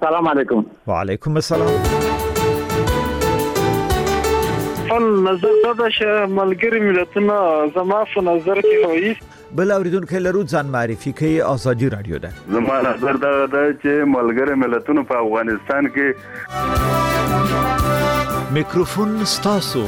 السلام علیکم. وعلیکم السلام. فل نظر دا چې ملګری ملتونه زما په نظر کې وایي بل اوریدونکو لرو ځان معرفي کوي ازادي رادیو ده. زما نظر دا چې ملګری ملتونه په افغانستان کې میکروفون ستاسو.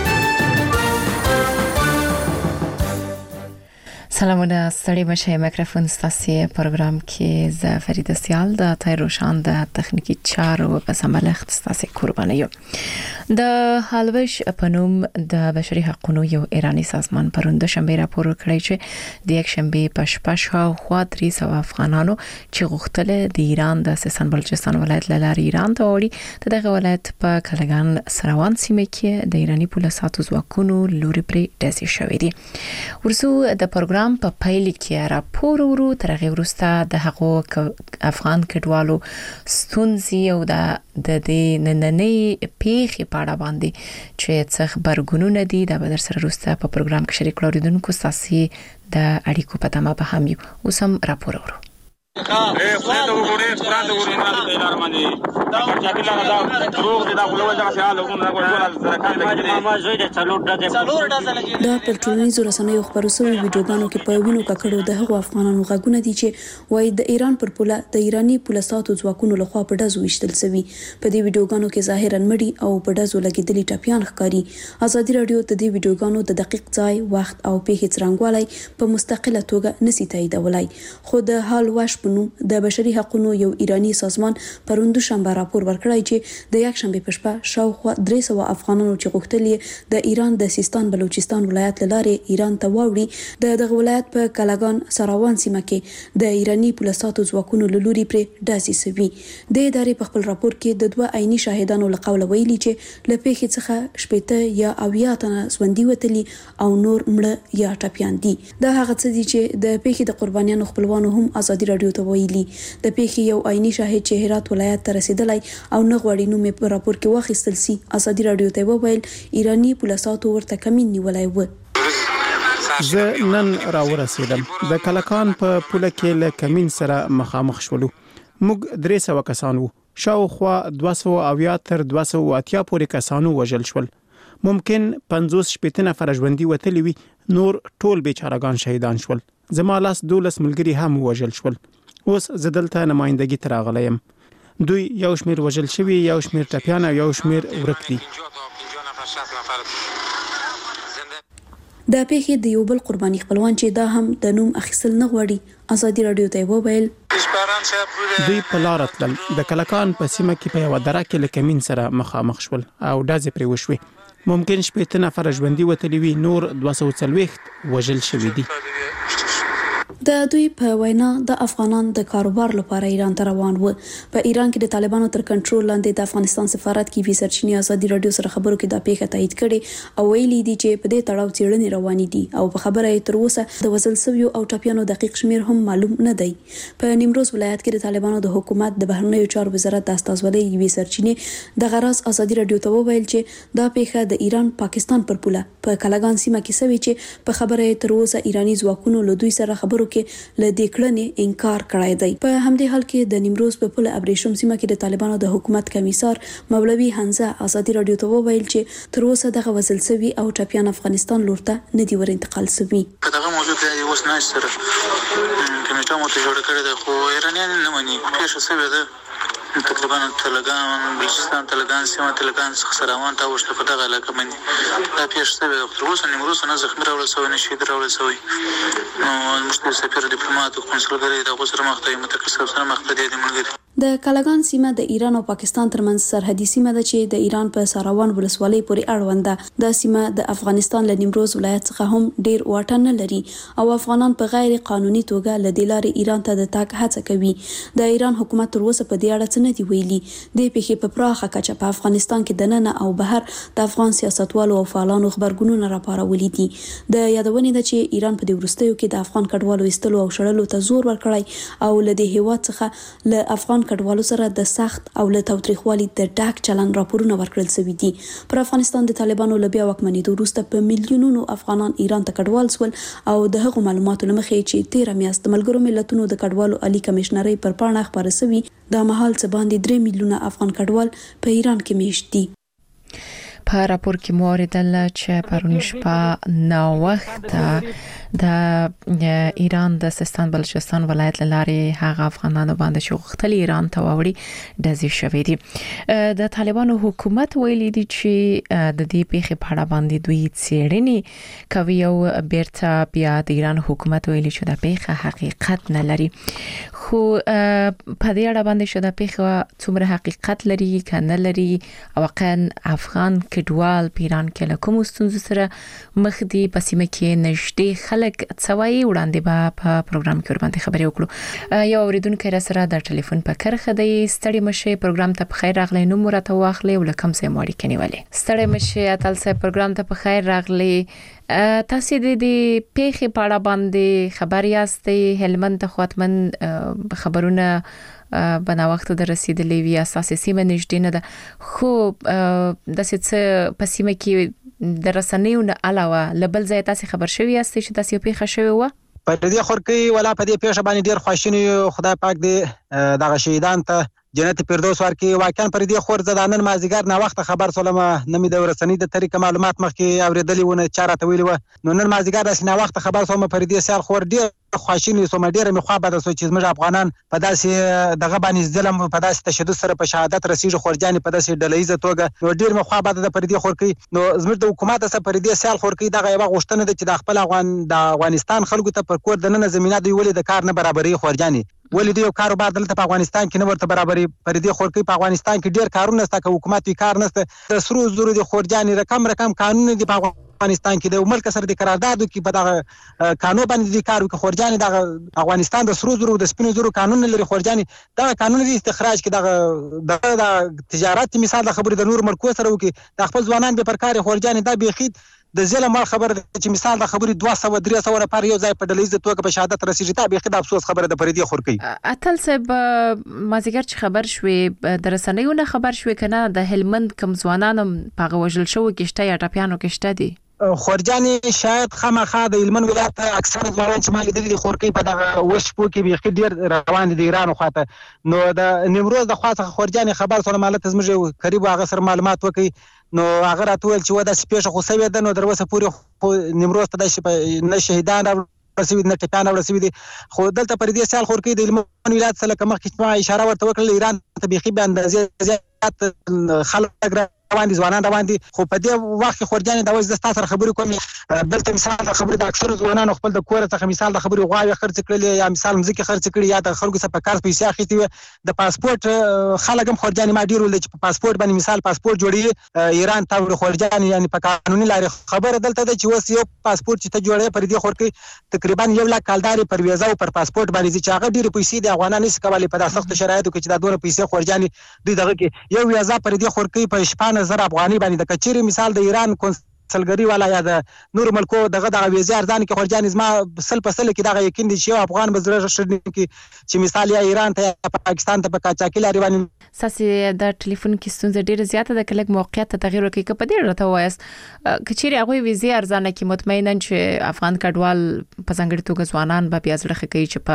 سلامونه ستړي مشه. میکروفون ستاسو پروګرام کې ز فرید سیال د تایروشان د تخنیکی چارو په سمبالښت ستاسو قرباني یو. د حلوش پنوم د بشري حقوقو یو ایرانی سازمان پروند شنبه راپور کړی چې د یک شنبه پشپشا خو 300 افغانانو چې غوښتل د ایران د سیستان بلوچستان ولایت لاره ایران ته وړي دغه ولایت په کلګان سروان سیمه کې د ایرانی پولیسو ځواکونو لوري پرې داسې شوې دي. ورسو د پروګرام په پایل کې راپور ورو ترغه ورسته د حقوق افغان کډوالو ستونزې او د دې نننې پیښې په اړه باندې چې څه خبرګونونه دي د بدر سره ورسته په پروګرام کې شریک لوریدونکو ساسي د اړیکو په تمه به هم یو اوسم راپور ورو. دا پر ټولنیزو رسنیو خبرو شوی ویډیوګانو کې په وینو ککړو د هغو افغانانو غږونه دي چې وایي د ایران پر پوله د ایرانی پولیسو ځواکونو لخوا په ډزو وشتل شوی. په دې ویډیوګانو کې ظاهرا مړي او په ډزو لګیدلي ټاپیان ښکاري. ازادي رادیو د دې ویډیوګانو د دقیق ځای وخت او پیښې څرنګوالي په مستقله توګه نسی تاییدولای. خو د حال واش پنوم د بشري حقوقو یو ایرانی سازمان پروند شنبه راپور ورکړی چې د یک شنبه پشپا شاوخوا 300 افغانانو چې غوښتل د ایران د سیستان بلوچستان ولایت لاره ایران ته واوړي د دغه ولایت په کلاګان سراوان سیمه کې د ایرانی پولیسو ځواکونو لوري پرې داسې سوي. د ادارې په خپل راپور کې د دوه عیني شاهدانو لقول ویلي چې لپیخي څخه شپته یا اویا تنه ژوندۍ وتلي او نور مړه یا ټپيان دي. دا هغه څه دي چې د پیښې د قربانیانو خپلوانو هم ازادي رادیو ته ویلي. د پیښې یو عیني شاهد چې هرات ولایت ته رسیدلی او نه غوړي نوم په راپور کې واخیستل سي ازادي رادیو ته وویل ایرانی پولیسو ورته کمین نیولای و. زه نن راورسیدم د کلکان په پوله کې له کمین سره مخامخ شولو. موږ 300 کسان وو. شاوخوا 200 تر 280 پورې کسانو وژل شول. ممکن 50 شپېته نفر ژوندۍ وتلي وي. نور ټول بیچارهګان شهیدان شول. زما لاس 12 ملګري هم وژل شول. اوس زدلته نمائندګي تراغلیم. دوی یو شمیر وژل شوی، یو شمیر ټپیان او یو شمیر ورک دي. د پیښې د یو بل قرباني خپلوان چې دا هم د نوم اخیستل نه غواړي ازادي رادیو ته وویل دوی په لار تلل د کلکان په سیمه کې په یو دره کې لکمین سره مخامخ شول او دازې پرې وشوي. ممکن شپېته نفر ژوندۍ وتلي وي، نور 240 وژل شوي دي. د دوی په وینا د افغانان د کاروبار لپاره ایران ته روان و. په ایران کې د طالبانو تر کنټرول لاندې د افغانستان سفارت کې وی سرچینې ازادي رادیو سره خبرو کې د پیښه تایید کړي او ویلي دي چې په دې تړاو څېړنې روانې دي او په خبره یې تر اوسه د وزل سویو او ټاپیانو دقیق شمیر هم معلوم نه دی. په نیمروز ولایت کې د طالبانو د حکومت د بهرنیو چارو وزارت د استازولۍ وی سرچینې د غراس ازادي رادیو ته وویل چې دا پیښه د ایران پاکستان پر پوله په کلاګان سیمه کې سوي چې په خبره یې تر اوسه ایرانی ځواکونو له دوی سره خبرو کې له دې کړنې انکار کړی دی. په همدې حال کې د نیمروز په پوله ابریشم سیمه کې د طالبانو د حکومت کمیسار مولوي حمزه ازادي رادیو ته وویل چې تر اوسه دغه وزل سوي او ټپيان افغانستان لورته نه دی ور انتقال سوي. دغه موضوع د اوس نه سره کمیټه مو ته جوړ کړی دی خو ایرانیان نه مني پیښه شوې ده. تقریبا تلګان بلوچستان تلګان سیمه تلګان سراوان ته وشته په دغه علاقه باندې دا پیښه شوې ده. تر اوسه نیمروز نه زخمي راوړل شوی نه شي راوړل شوی. نو مشکل سفیر ډیپلوماټ او کنسولګری د غوسره مخته متکسب سره مخته دي ملګری. د کلاګان سیمه د ایران او پاکستان ترمنځ سرحدي سیمه ده چې د ایران په سراوان ولسوالۍ پورې اړوند ده. د سیمه د افغانستان له نیمروز ولایت څخه هم ډیر واټن نه لري او افغانان په غیر قانوني توګه له دې لارې ایران ته د تګ هڅه کوي. د ایران حکومت تر اوسه په دې اړه څه نه دی ویلي. د پیښې په پراخه کچه په افغانستان کې د نن او بهر د افغان سیاستوالو او فعالانو خبرګونونه راپارولي دي. د یادونې ده چې ایران په دې وروستیو کې د افغان کډوالو ایستلو او شړلو ته زور ورکړی او له دې هیواد څخه له افغان کډوالو سره د سخت او له تاوتریخوالي د ډاک چلن راپورونه ورکړل شوي دي. پر افغانستان د طالبانو له بیا واکمنېدو وروسته په میلیونونو افغانان ایران ته کډوال شول او د هغو معلوماتو له مخې چې 13 میاشت د ملګرو ملتونو د کډوالو عالی کمشنرۍ پر پاڼه خبره شوې د مهال څه باندې 3 میلیونه افغان کډوال په ایران کې میشت دي. په راپور کې مو اوریدل چې پرون شپه ناوخته د ایران د سیستان بلوچستان ولایت لارې هغه افغانانو باندې چې غوښتل ایران ته وړي دزي شوې دي. د طالبانو حکومت ویلي دي چې د دې پیښې په اړه باندې دوی څېړنې کوي او بیرته بیا د ایران حکومت ویلي چې د پیښه حقیقت نه لري. خو په دې اړه باندې چې د پیښه څومره حقیقت لري کنه لري او واقعا افغان کډوال پیران کې له کوم ستونزو سره مخ دي په سیمه کې نږدې خلک څوای وړاندې به په پروګرام کې ورباندې خبرې وکړو. یو اوریدونکو را سره د ټلیفون په کرخه دی. ستړي مشه پروګرام ته په خیر راغلی. نو مرته واخلې ولکم سه موري کنيولې. ستړي مشه اتل سه پروګرام ته په خیر راغلی. تاسو د دې پیښې په اړه باندې خبر یاستئ؟ هلمند ته خواتمن خبرونه بنا وخت د رسیدلې وی اساسي سیمه نږدې نه ده، خو د څه په سیمه کې د رسنیو نه علاوه لبل ځای تاسو خبر شوی یاستئ چې تاسو پیښه شوی و؟ په دې خورکې ولا په دې پیښه باندې ډیر خوشاله خدای پاک دې دغه شهیدان ته جنت فردوس ورکړي. واقعا پر دې خور زدانن مازیګر نه وخت خبر سولم نه می د ورسنی د طریق معلومات مخکې اوریدلې ونه چاره ته ویلی و. نو نن مازیګر د نه وخت خبر سوم پر دې سال خور ډیر خوشاله سوم ډیر می خو به د سوچ چې موږ افغانان په داسې دغه باندې ظلم په داسې تشدد سره په شهادت رسیږي خورجان په داسې ډلېزه توګه. نو ډیر می خو به د پر دې خورکې نو زموږ د حکومت سره پر دې سال خورکې دغه یو غوښتنه ده چې د خپل افغانستان خلکو ته پر کور د نن زمينه دی ولې د کار نه برابرۍ خورجاني ولې د یو کاروبار دلته په افغانستان کې نه ورته برابرۍ. پر دې خورکې په افغانستان کې ډیر کارونه نشته، که حکومت وی کار نشته. د سرو زرو د خورجاني رقم قانون دی په افغانستان کې د ملک سره د قراردادو کې په دغه قانون باندې د کارو کې خورجاني د افغانستان د سرو زرو د سپینو زرو قانون لري. خورجاني دا قانون د استخراج کې د تجارت مثال د خبرې د نور ملکو سره وکي د خپل ځوانان به پر کار خورجاني دا بيخید د ظلم خبر چې مثال د خبرې 200-300 لپاره یو ځای په ډلېزه توګه په شهادت رسیږي. دا به خد افسوس خبره د پردي خورکې. اتل صاحب مازیګر چې خبر شوې د رسنیو نه خبر شوې کنه د هلمند کم ځوانانو په وژل شو کېشته یا ټاپیانو کېشته دي خورجاني شاید خامخا د هلمند ولایت اکثر ځوانان چې مال د خورکې په دغه وشپو کې به ډیر روان دي ایران خواته. نو د نیمروز د خاصه خورجاني خبر سره مالت زموږ قریب هغه سره معلومات وکي. نو هغه راتول چې ودا سپیشه خو سوي ده. نو دروسه پوری نیمروز ته د نه شهیدان رسوي نه ټکان رسوي دي. خو دلته پر دې سال خورکې د هلمند ولایت سره کومه اشاره ورته وکړه ایران ته بيخي به اندازې زیات خلک روان دي ځوانان روان دي. خو په دې وخت خورجاني د وځ د تاسو سره خبرې کوم دلته مثال د خبرې د اکثر ځوانانو خپل د کور څخه مثال د خبرې غواړي خرڅ کړل یا مثال مزيکي خرڅ کړی یا د خلکو څخه په کار پیسې اخیستي د پاسپورت خلک هم خورجاني ما ډیر ول چې په پاسپورت باندې مثال پاسپورت جوړي ایران ته خورجاني یعنی په قانوني لارې خبره دلته د چې وس یو پاسپورت چې ته جوړې پر دې خورکې تقریبا 1 لک کالداري پر ویزا او پر پاسپورت باندې چې هغه ډیر پیسې د افغانانو نس کولای په داسې سخت شرایطو کې چې دا ډېر پیسې خورجاني دوی دغه کې یو ویزا پر دې خورکې په 15000 افغاني باندې د کچيري مثال د ایران کونسلګری والا یا د نور ملکو دغه ویزه ارزان کې خورجاني زما سل په سل کې دغه یقین دي چې افغان بزرګ شړنی کې چې مثال یا ایران ته یا پاکستان ته په کاچاکي لري باندې ساسي د ټلیفون کې ستونزه ډیره زیاته د کلک موقعیت ته تغیر وکړي که په دې راته وایس کچيري هغه ویزه ارزان کې مطمئنا چې افغان کډوال په څنګه توګه ځوانان به بیا ځړخه کوي چې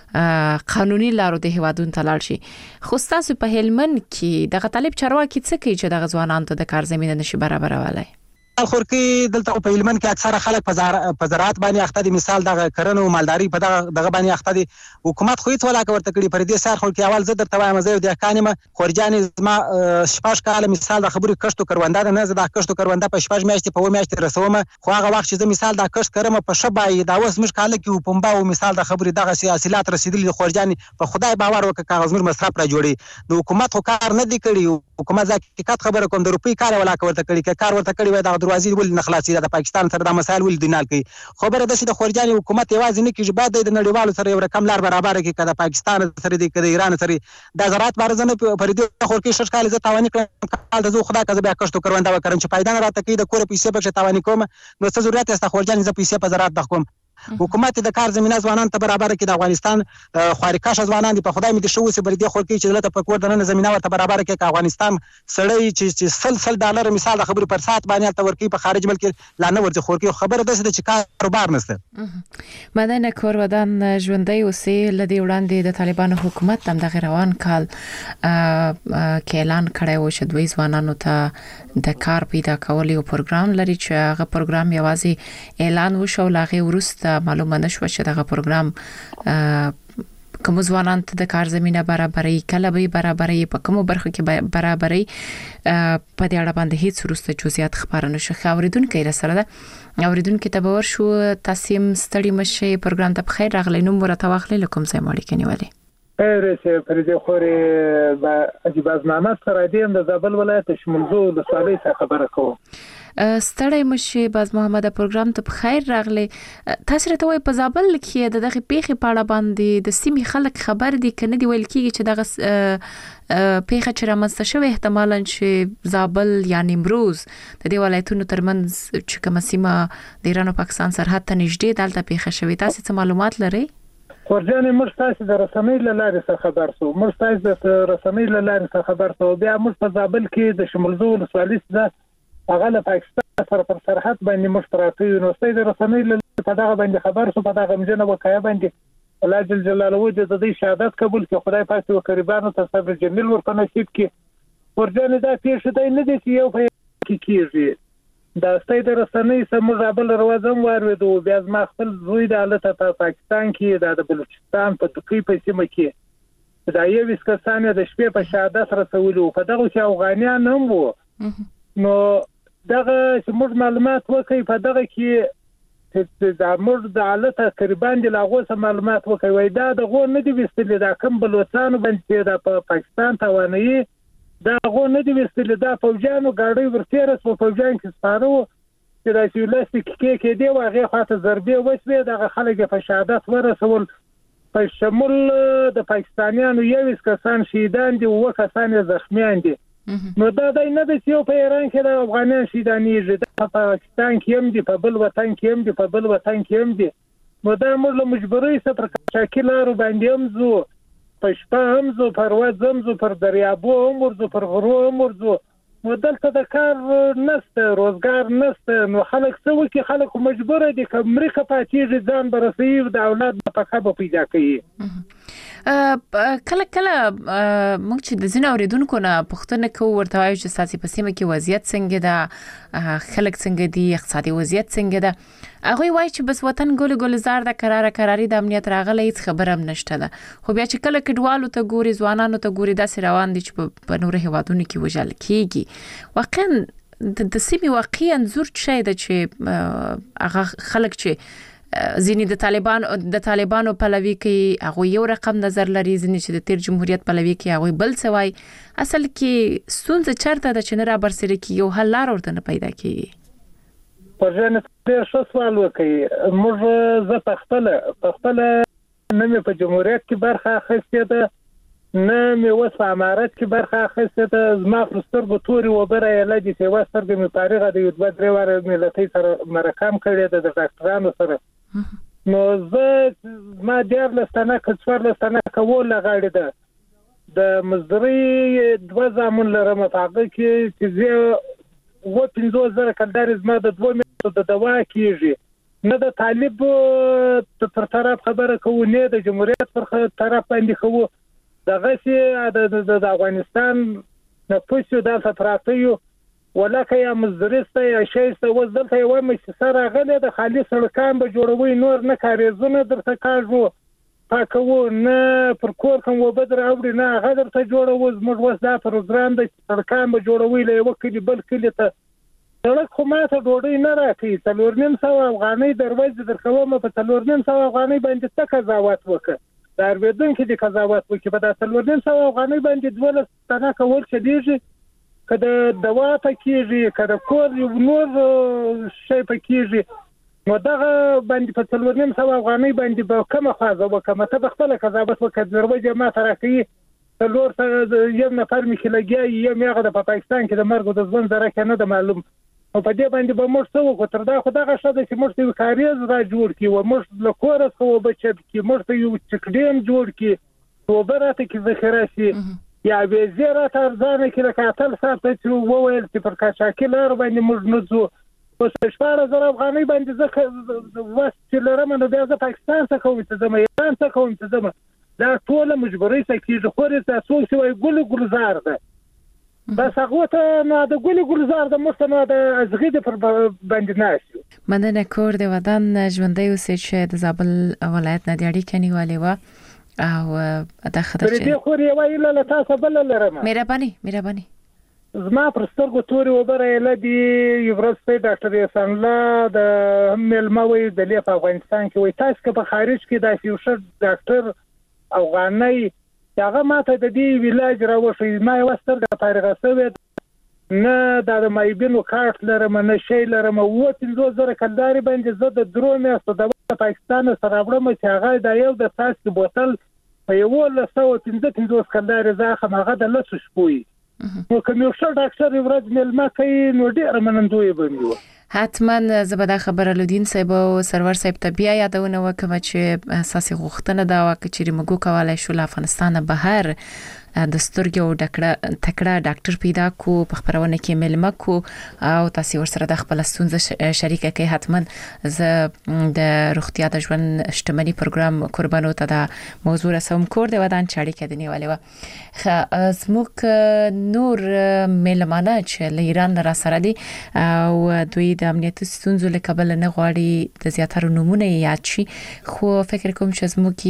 په قانوني لارو د هوادون تلل شي. خو تاسو په هلمند کې دغه طالب چارواکي څه کوي چې دغه ځوانان ته د کار زمينه نشي برابرولای؟ خورکې دلته په هلمند کې اکثره خلک په زراعت باندې اخته دي مثال دغه کرنه او مالداري په دغه باندې اخته دي. حکومت خو هیڅ ولاکه ورته کړی پر دې سر خو کې اول زه درته وایم زه د احکام خورجاني زما شپږ کال مثال د خبرې کښتو کرونده نه زه د کښتو کرونده په شپږ میاشتې په و میاشتې رسوم. خو هغه وخت چې زه مثال د کښت کرم په شبای دا اوس مش کال کې پمبا او مثال د خبرې دغه سیاسيات رسیدلی خورجاني په خدای باور وکړه کاغذ مر مصرف را جوړي. نو حکومت خو کار نه دی کړی. حکومت ځکه خبره کوم د روپی کار ولاکه ورته کړی کار ورته کړی وای د دروازې ول نه خلاص د پاکستان سره د مسایل ول دینال کوي. خبره ده چې د خورجاني حکومت یوازې نه کیږي بعد د نړیوالو سره یو رقم لار برابر کوي کله پاکستان سره د ایران سره د زراعت بارزنه پر دې خورکې شش کال زه تاوانی کړم کال د زو خدا کزه بیا کښتو کرونده وکړم چې پیدا نه راته کوي د کور پیسې بخښه تاوانی کوم نو څه ضرورت است خورجاني ز پیسې په زراعت د کوم حکومت د کار زمينه ځوانان ته برابر کړي. د افغانستان خارقاش ځوانان دي په خدای مې دي شو سي بر دي خور کې چې دلته په کور دنه زمينه ورته برابر کړي. افغانستان سړی چې سل $100 مثال د خبرې پر سات باندې تل ورکی په خارج ملک لا نه ورته خور کې خبره ده چې کاروبار نشته. مدنه کورودان ژوندۍ اوسې لدی وړاندې د طالبانو حکومت هم د روان کال کې اعلان کړی و چې دوی ځوانانو ته د کار پیدا کول یو پروګرام لري چې هغه پروګرام یوازې اعلان وشو لاغه ورسته معلومه نشو چې دغه پروګرام کوم ځوانان ته د کار زمينه برابرۍ کله به برابرۍ په کومو برخو کې برابرۍ په دې اړه باندې هیڅ ورسته جزئیات خبرونه شو خبردونکو را سره ده اوریدونکو ته باور شو تاسیم ستړي مشه پروګرام ته بخیر راغلی نو مرته واخلې لکم سم اړیکې نیولې چې پر دې خوري با عجیب ازمانه سره دیم د زابل ولایت شمولزو د صالح څخه خبره کوم. ستړی مشه باز محمد پروګرام ته بخیر راغلی. تاسو راته وای په زابل کې دغه پیخي پاړه باندې د سیمې خلک خبر دي کنه دی ویل کیږي چې دغه پیخه چې رامنځته شوی احتمالاً چې زابل یا نیمروز د دې ولایتونو ترمنځ چې کوم سیمه د ایران او پاکستان سرحد ته نږدې دلته پیخه شوی. تاسو څه معلومات لرئ؟ ورجانې موږ تاسو د رسنۍ له لارې څخه خبر شو. موږ تاسو د رسنۍ له لارې څخه خبر شو. بیا موږ په زابل کې د شمولزو ولسوالۍ څخه هغه له پاکستان سره پر سرحد باندې موږ پراته یو. نو ستاسو د رسنۍ له په دغه باندې خبر شو. په دغه مجنه وکایه باندې الله جل جلاله د دې شهادت قبول کړي. خدای پاک او قربانو ته صبر جمیل ورته نصیب کړي. ورجانې دا پیښه دی نه دي چې یو په کېږي. دا ستای د رسنۍ سم زابل روازم واردو. بیا ما خپل زوی د حالت په پاکستان کې د بلوچستان په دقیق په سیمه کې دا یو وسکسان د شپې په شهادت رسولو. په دغه چې افغانیان هم وو. نو دغه چې موږ معلومات وکړي په دغه کې د موږ د حالت قربان دي لاغو سم معلومات وکړي. وای دا د غو نه دی وستل دا کم بلوچستان باندې د پاکستان توانایي دا غو نه دی وستل دا فوجانو gaړي ورتيره سو فوجان کې سپارو چې د سیولاستیک کې دی واغې خاطر ضربې وسوي د خلک په شهادت ورسول. په شمول د پاکستانیانو یو کسان شهیدان دي او کسان زخمیان دي. نو دا د نه د یو په ایران کې د افغانان شهیدانې دي په پاکستان کې هم دي په بل وطن کې هم دي په بل وطن کې هم دي. نو دا موږ له مجبورۍ سره پر شاکلارو باندې هم زو په شپه هم زو پر وځم زو پر دریابو هم ورزو پر غرو هم ورزو. نو دلته د کار نشته روزګار نشته. نو خلک څه وکړي خلک مجبور دي چې امریکا پاتې ځان برسېږي د اولاد په خبره پیدا کوي. کله موږ چې د زینو اوریدونکو نه پوښتنه کوو ورته وایو چې ساسي په سیمه کې وضعیت څنګه ده خلک څنګه دي اقتصادي وضعیت څنګه ده. هغه وایي چې بس وطن ګل زار د قراري د امنیت راغلی هیڅ خبره هم نشته ده. خو بیا چې کله کډوالو ته ګوري ځوانانو ته ګوري داسې روان دي چې په نور هیوادونو کې وژل کیږي. واقعا د سیمې واقعي انځور شي ده چې هغه خلک چې ځینې د طالبانو پلوي کوي هغه یو رقم نظر لري ځینې چې د تیر جمهوریت پلوي کوي هغه بل څه وایي. اصل کې ستونزه چرته ده چې نه را برسېږي کې یو حل لار ورته نه پیدا کیږي. پرځنه ډېر ښه سوال وکړي. موږ زه په خپل نه مې په جمهوریت کې برخه اخیستې ده نه مې اوس په امارت کې برخه اخیستې ده. زما پر سترګو تورې وبره یې لدي چې یوه سترګه مې فارغه ده یو دوه درې واره مې له تې سره مرکه هم کړې ده د ډاکټرانو سره. نو زه ما 14 تنه که 14 تنه کوله غاړې ده د مزدوري 2 زامن لرم په هغه کې چې زه 50,000 کلداري زما د 2 میاشتو د دوا کېږي. نه د طالب پر طرف خبره کوو نه د جمهوریت پر طرف باندې کوو. دغه چې د افغانستان نفوس یو د فتراتیو ولکه یا مزدورسته یا شایسته وز دلته یو مؤسسه راغله د خالي سړکان به جوړوي نور نه کاریزونه درته کاږو پاکو نه پر کور کوم وبدر اوړي نه هغه درته جوړوي. موږ وس دا پروګرام د سړکان به جوړوي له یو کلی بل کلی ته سړک خو ماته ډوډۍ نه راکړي. 3,500 افغانۍ دروازه درکوم په 3,500 افغانۍ باندې څه قضاوت وکړه. د ارویدونکو د قضاوت وکړي په 3,500 افغانۍ باندې 12 تنه کول شديږي. کله دوا پکېږي کله کور یو نور شی پکېږي. نو دغه باندې په 3,500 افغانۍ باندې به کومه خاصه وکړه ته خپل قضاوت وکړه. دروازه ما ترکې څلور یو نفر مې لګیا یو میغه د پاکستان کې د مرګ د ځوان زره کنه د معلوم په دې باندې به موږ څه وکړو تر دا خو دغه شته چې موږ ته کاریز را جوړ کړو موږ له کوره خو بچت کې موږ ته یو چکډیم جوړ کړو وبراته کې ذخیره شي یا به زیره ارزانه کې لکه اتل ساعت چې وویل چې پر کاچاکي لار باندې موږ نه ځو په 14,000 افغانۍ باندې زه واسطه لرم نو بیا زه پاکستان څخه کوم چې زما ایران څخه کوم چې زما دا ټول مجبوري سکیږي خو رته څو چې ګل ګلزار ده بس هغه ته نو د ګل ګلزار د مستنه د ازغید پر باندې ناشي مننه کور د ودان ژوندۍ اوسې چې د زابل ولایت نه دی اړیکه نیولې و او دا خبره چې خو یې وایله له تاسو بل لرم مهرباني زما پر سترګو توري وبره لدی یوروسپی ډاکټر احسان الله د ملموي د لیف افغانستان کې وای تاسو په خارج کې د یو شر ډاکټر افغاني هغه ماته د دې ویلاج راوښي ما یو سترګه فارغه شوې نه د مایبینو کارت لرم نه شی لرم او 5000 کلداري باندې زه د درو میاشتو د پاکستان سره وړم چې هغه د یو د تاسو بوتل په یو له 150 کلداري زاخه هغه د لاسو شپوي نو کوم یو څه ډاکټر ورځ ملما کوي نو ډیر منندوی بنیو حتما زبده خبر الودین صاحب او سرور صاحب ته بیا یادونه وکم چې اساسي غوښتنه دا وکړي چې موږ کولای شو له افغانستان بهر د سترګو تکړه ډاکټر پیدا کو په خبرونه کې ملما کو او تاسو ورسره د خپل ستونزې شریکه کوي حتما ز د روغتیا د ژوند اجتماعي پروګرام قربانو ته د موضوع رسوم کور د ودان چاړي کې نیولې و زموږ نور ملمانه چې له ایران را سره دي او دوی د امنیت ستونزو له کبل نه غواړي د زیاتره نمونه یاد شي خو فکر کوم چې زموږ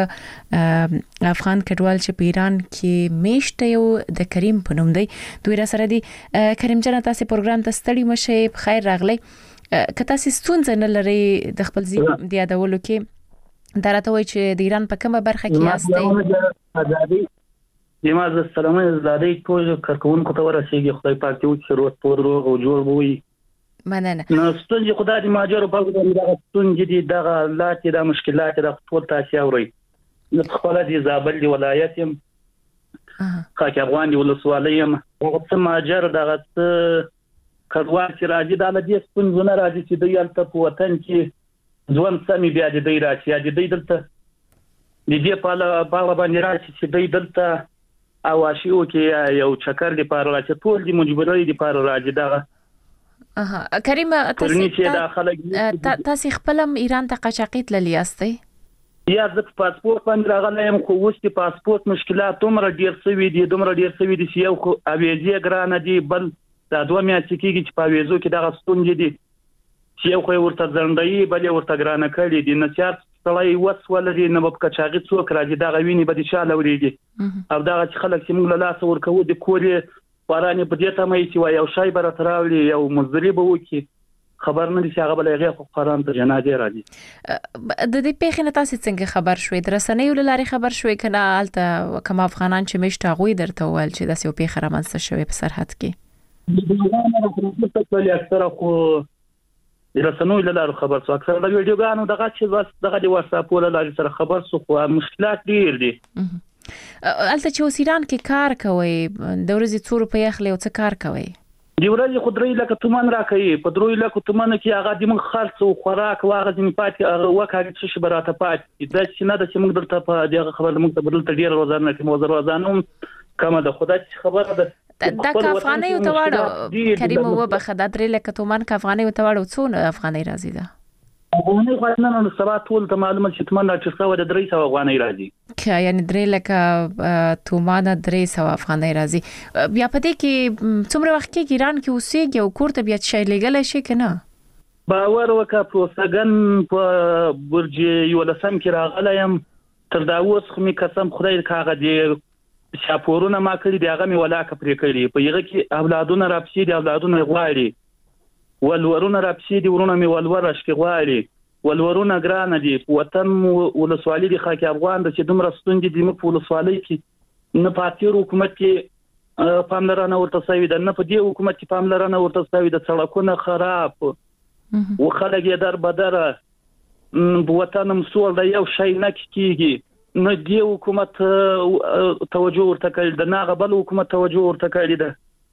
یو افغان کډوال چې په ایران کې میشته یو د کریم په نوم دی دوی را سره دي کریم جان تاسو پروګرام ته ستړي مشه بخیر راغلی که تاسو ستونزه نه لري د خپل ځای د یادولو کې درته وای چې د ایران په کومه برخه کې یاستئ یماز السلام زادی ټول کارکونکو ته ورسېږي خدای پاک دې شروع پور روغ او جوړ وي مننه نو ستونزې خدای دې ماجر په دغه ستونزې دي دغه لاتې د مشکلات د ټول تاسو اوري نو خپل دې زابل دی ولایت يم خاک افغان دی ولسوالۍ يم هغه څه ماجر دغه کډوال چې راځي د دې ستونزونه راځي چې د یالته په وطن کې ځوان سمي بیا دې راځي دې دلته دې په باندې راځي چې دې دلته او اشیو کې یو چکر دی پر راځي ټول دی مجبورای دی پر راځي دغه کریم تاسو خپلم ایران ته قاچاقیت للی استئ یا د پاسپورت باندې راغلایم خو اوس د پاسپورت مشکلات دومره ډیر سوي دي چې یو خو اویزه ګرانه دي بل دا دوه میاشتې کېږي چې په اویزو کې دغه ستونزې دي چې یو خو ورته ځندایي بل ورته ګرانه کړي دي نه چارت سړی وسولري نه په کچاغي څوک راځي دا غویني به د شاله وريږي او دا چې خلک چې موږ له لاس ورکو د کورې بارانې په دې ته مې چې یو شای بر تراولي یو مزدری به وکي خبر نه دي چې هغه بل هغه قرآن ته جنازه راځي د دې پیښې تاسو څنګه خبر شوي درسنۍ ولاري خبر شوي کنه الته کوم افغانان چې مشته غوي درته ول چې داسې پیښه رامنځته شوي په سرحد کې د اکثره خو رسنوي له خبر څو اکثر د ویډیوګانو دغه چې دغه د واتس اپ ولا لاري سره خبر څو خو مشکلات ډیر دي الته چې ایران کې کار کوي د ورځې 2 روپۍ اخلي او څه کار کوي دی ورځې خدای لکه تومن راکړي په دروي لکه تومن کې هغه د من خرڅ او خوراک واغه د پاتې وکړي چې براته پاتې د چې نه د چې موږ درته په دغه خبر موږ ته بدل ډیر روزانه کې موزر روزانه کمه د خدای خبره ده دا افغاني او تواړو کریم و بخدا درې لکه تومن کا افغاني او تواړو څونه افغاني راځي دا افغاني خو نه سبا ټول ته معلومه چې تومن چې څو د 300 افغاني راځي یعنی درې لکه تومن 300 افغاني راځي بیا پدې کې څومره وخت کې ایران کې اوسېږي او کوړه بیا شي لګل شي کنه باور وکړه پروساګن په برج یو لسم کې راغلایم تر دا اوس خو می قسم خدای کاغه دی شاپورونه ما کړی دی هغه می ولاکه پرې کړی په یغه کې اولادونه راپسې دي اولادونه غواړي ولورونه راپسې دي ورونه می ولورش کې غواړي ولورونه ګران دي وطن ولسوالۍ د خاک افغان د چې دومره ستوندې دي په ولسوالۍ کې نه پاتیر حکومت کې پاملرنه ورته سوي ده نه په دې حکومت کې پاملرنه ورته سوي ده سړکونه خراب او خلک یې در بدره وطن مسول د یو شي نه کیږي نه دی حکومت توجه ورته کړی د ناغه بل حکومت توجه ورته کړی ده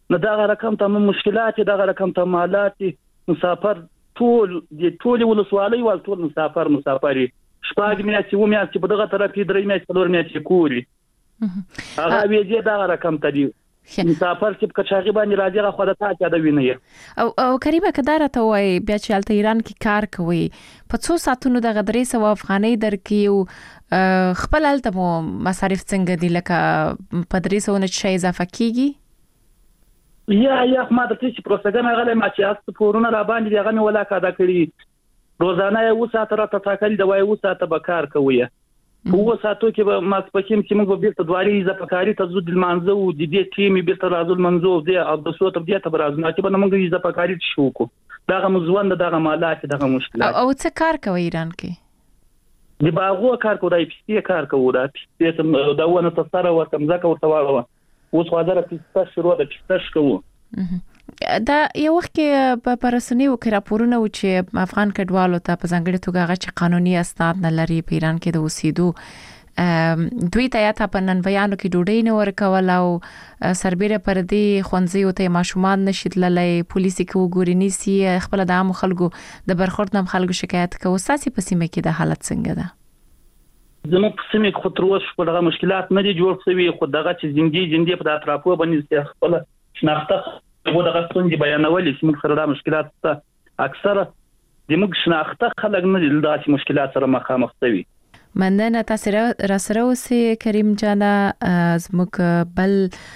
نو دا رقم ته مشکلات دا رقم ته مالات مسافر ټول ولسوالۍ ول ټول مسافر شپږ میاشتې و میاشتې په دغه طرف کې 3 میاشتې 4 میاشتې کولی هغه ویجه دا رقم ته دی مسافر چې کچاغي باندې راځي خو د تاکه د ویني او کریمه کدار ته وای بیا چې الته ایران کې کار کوي په 2 ساعتونو د 300 افغانۍ درکې خپل الته مو مصارف څنګه دي لکه په 300 نه شي اضافه کیږي یا ما د تاسو پروسګن غلې ما چې اس پورونه را باندې هغه مې ولا کاده کړی روزانه یو ساعت را تاکل د وای یو ساعت به کار کوي په وساتو کې به ماسپکیم چې موږ بیرته دواري زپکاری ته زود المنزو د دې ټیم بیرته راځول منزو د د صوت په دې ته برازنه چې به موږ زپکاری شو کو دغه مزوند دغه مالات دغه مشکلات او څه کار کوي ایران کې د باغو کار کوي پسته کار کوي دا پسته دا ونه تاسو ورته مزه ورته واړو اوس خاطر پسته شروع د پسته کوي دا یو وخت کې په پرسنیو کې راپورونه و چې افغان کډوالو ته په ځانګړي توګه هغه چې قانوني اسناد نه لري په ایران کې د اوسېدو دوی ته یا ته په ننویانو کې ډوډۍ نه ورکول او سربېره پر دې خونځي ته ماشومان نشي تللی پولیس کې وګوري نيسي خپل د عام خلکو د برخورد نم خلکو شکایت کوي ساسي په سیمه کې د حالت څنګه ده زموږ په سیمه کې خو تر اوسه په دغه مشکلات نه دي جوړ شوي خو دغه چې زندګي په اطرافو باندې خپل شناخته و دغه څنګه بیانولې چې موږ سره د مشکلات ته اکثره د موږ شناخته خلک نه دي د مشکلات سره مخامخ شوي مننه تاسو را سره اوسئ کریم جانا زموږ بل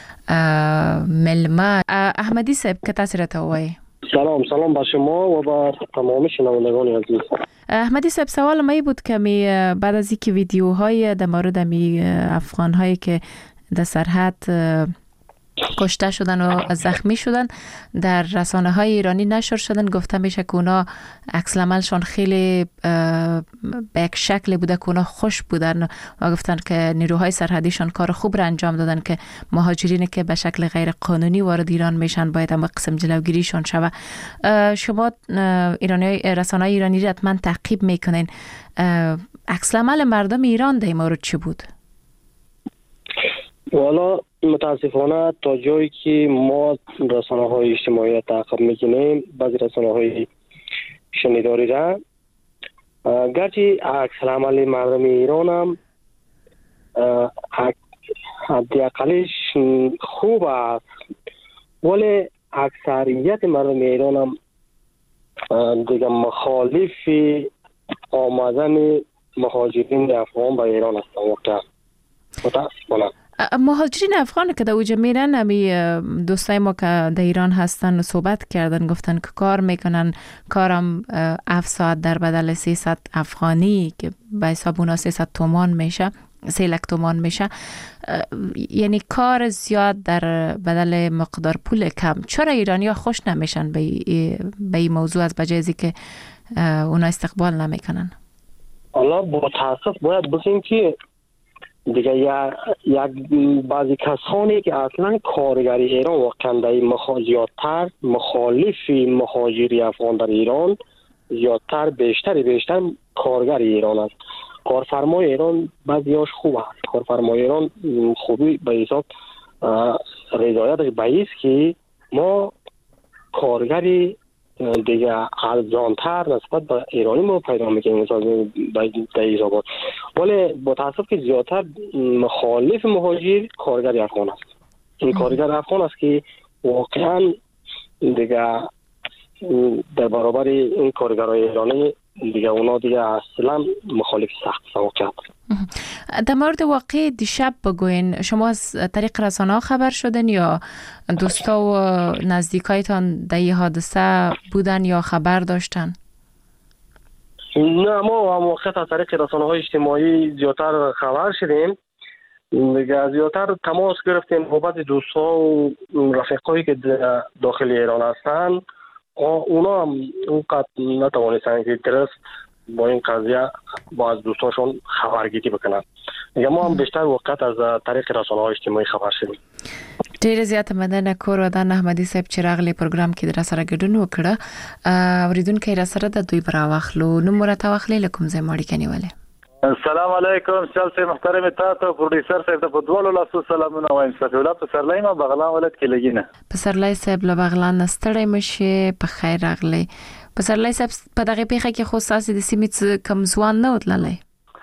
ملما احمدی صاحب که تاسو راته وایي سلام با شما و با تمام شنوندگان عزیز احمدی صاحب سوال ما بود که بعد از اینکه ویدیوهای در مورد افغان هایی که در سرحد کشته شدن و زخمی شدن در رسانه های ایرانی نشر شدن گفته میشه که اونا عکس العملشون خیلی به یک شکلی بوده که اونا خوش بودن و گفتن که نیروهای سرحدیشون کار خوب را انجام دادن که مهاجرینی که به شکل غیر قانونی وارد ایران میشن باید هم قسم جلوگیریشون شوه. شما رسانه های ایرانی را حتما تعقیب میکنین، عکس العمل مردم ایران در این مورد چی بود؟ والا متاسفانه تا جایی که ما رسانه های اجتماعی تعقیب میکنیم بعضی رسانه های شنیداری را گرچه عکس العمل مردم ایران هم حداقلش خوب است ولی اکثریت مردم ایران هم دیگه مخالف آمدن مهاجرین افغان به ایران هستند. متاسفانه مهاجرین افغان که در اوجه میرن همی دوستای ما که در ایران هستن صحبت کردن گفتن که کار میکنن کارم 7 ساعت در بدل 300 افغانی که به حساب اونا 300 تومان میشه 3 لک تومان میشه، یعنی کار زیاد در بدل مقدار پول کم. چرا ایرانی ها خوش نمیشن به این موضوع از بجایزی که اونا استقبال نمیکنن؟ حالا با تاسف باید بگیم که دیگه یک بعضی کسانی که اصلا کارگری ایران واقعا در زیادتر مخالف مهاجری افغان در ایران زیادتر بیشتر کارگری ایران است. کارفرمای ایران بعضیاش خوب است. کارفرمای ایران خوبی به حساب رضایتش باعث که ما کارگری دیگه ارزان‌تر نسبت به ایرانی ما پیدا میکنیم مثلا در حسابات، ولی با تاسف که زیادتر مخالف مهاجر کارگر افغان است. این کارگر افغان است که واقعا دیگه در برابر این کارگرای ایرانی دیگه اونا دیگه اصلا مخالف سخت واقعا. در مورد واقع دیشب بگوین، شما از طریق رسانه خبر شدن یا دوستا و نزدیکایتان در این حادثه بودن یا خبر داشتن؟ نه، ما واقعا از طریق رسانه های اجتماعی زیادتر خبر شدیم. دیگه زیادتر تماس گرفتیم با بعضی دوستا و رفیقایی که داخل ایران هستن. اونا هم اونقدر نتوانستن که درست با این قضیه با از دوستاشون خبرگیری بکنن. دیگه ما هم بیشتر وقت از طریق رسانه های اجتماعی خبر شدیم. ډیر زیات مننه کور ودان احمدی صاحب چې راغلی پروګرام کې در سره ګډون وکړه. اوریدونکو را سره د دوی براوخلو نو مرته واخلې لکم زې ماړی کني ولې السلام علیکم سیاسي محترم تاسو پروډوسر صاحب ته په دوه لاسو سلامونه وایم. صفي الله پسرلی ما بغلان ولایت کې لګینه. پسرلی صاحب له بغلان ستړی مشه په خیر راغلی. پسرلی صاحب په دغه پیښه کې خو ساسي د سیمې کم ځوان نه وتللی.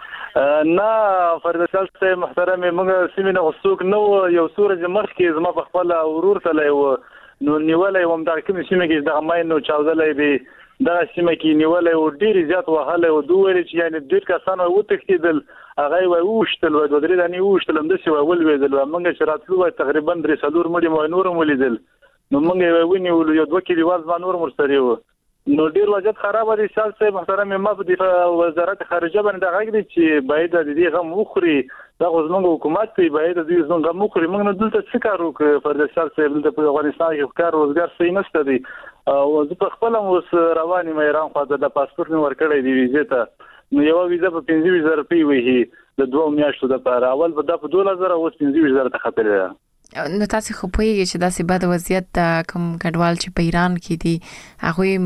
نه فرید صاحب محترم موږ سیمې نه غوښتوک نو یو سورج مخ کې زما په خپل ورور تللی و نو نیولې وم د کوم سیمې کې د ماین نو چاودلې به دا سیمه کې نیولې او ډیر زیات وهله او دوه چې یعنی ډیر کسان و تختیدل هغه و وشتل و درې دانی وشتل هم د سی ول ویدل موږ چې راتلو تقریبا 3 سالور مړي مو نور مولیدل نو موږ ونی ول یو دوه کلی واز ما نور مرسري و نو ډیر وضعیت خراب دي. سیاسي محترم ما په دفاع وزارت خارجه باندې غږ دي چې باید د دې غو مخري دا زموږ حکومت په باید د دې زموږ مخري موږ نه دلته څه کارو کوي پر د سیاسي د افغانستان یو کار روزګار صحیح نشته دي او زه په خپل اوس رواني مې ایران خواته د پاسپورت مې ورکړی دی ویزه ته نو یو ویزه په 15000 روپۍ وي د 2 میاشتو لپاره اول په 2000 اوس 15000 ته خطر. نو تاسو خو پوهیږئ چې داسې بد وضعیت د کوم کډوال چې په ایران کې دي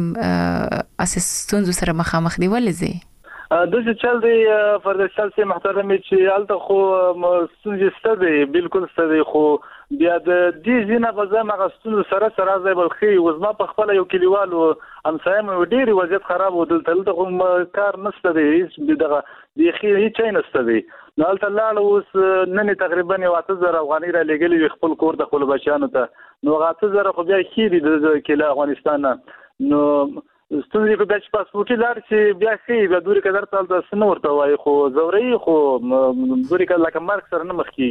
هغه اساس سره مخامخ دی ولې د څه چل دی فرد سیاسي محترم چې الته خو ستونزې ستدي بالکل ستدي خو بیا د دې ځینه په ځای مغستون سره ځای بلخي وزما په خپل یو کلیوالو امسایم ډیر وضعیت خراب و دلته کوم کار نشته دی دغه د خیر هیڅ نشته دی نو الته اوس نن تقریبا 8000 افغاني را لګلې خپل کور د خپل بچانو ته نو 8000 خو بیا خیر د کله افغانستان نو ستونزې په بچ پاسپورت لار چې بیا خیر به دوی کدر تل د سنور ته وای خو زوري خو دوی کله لکه مارک سره نه مخ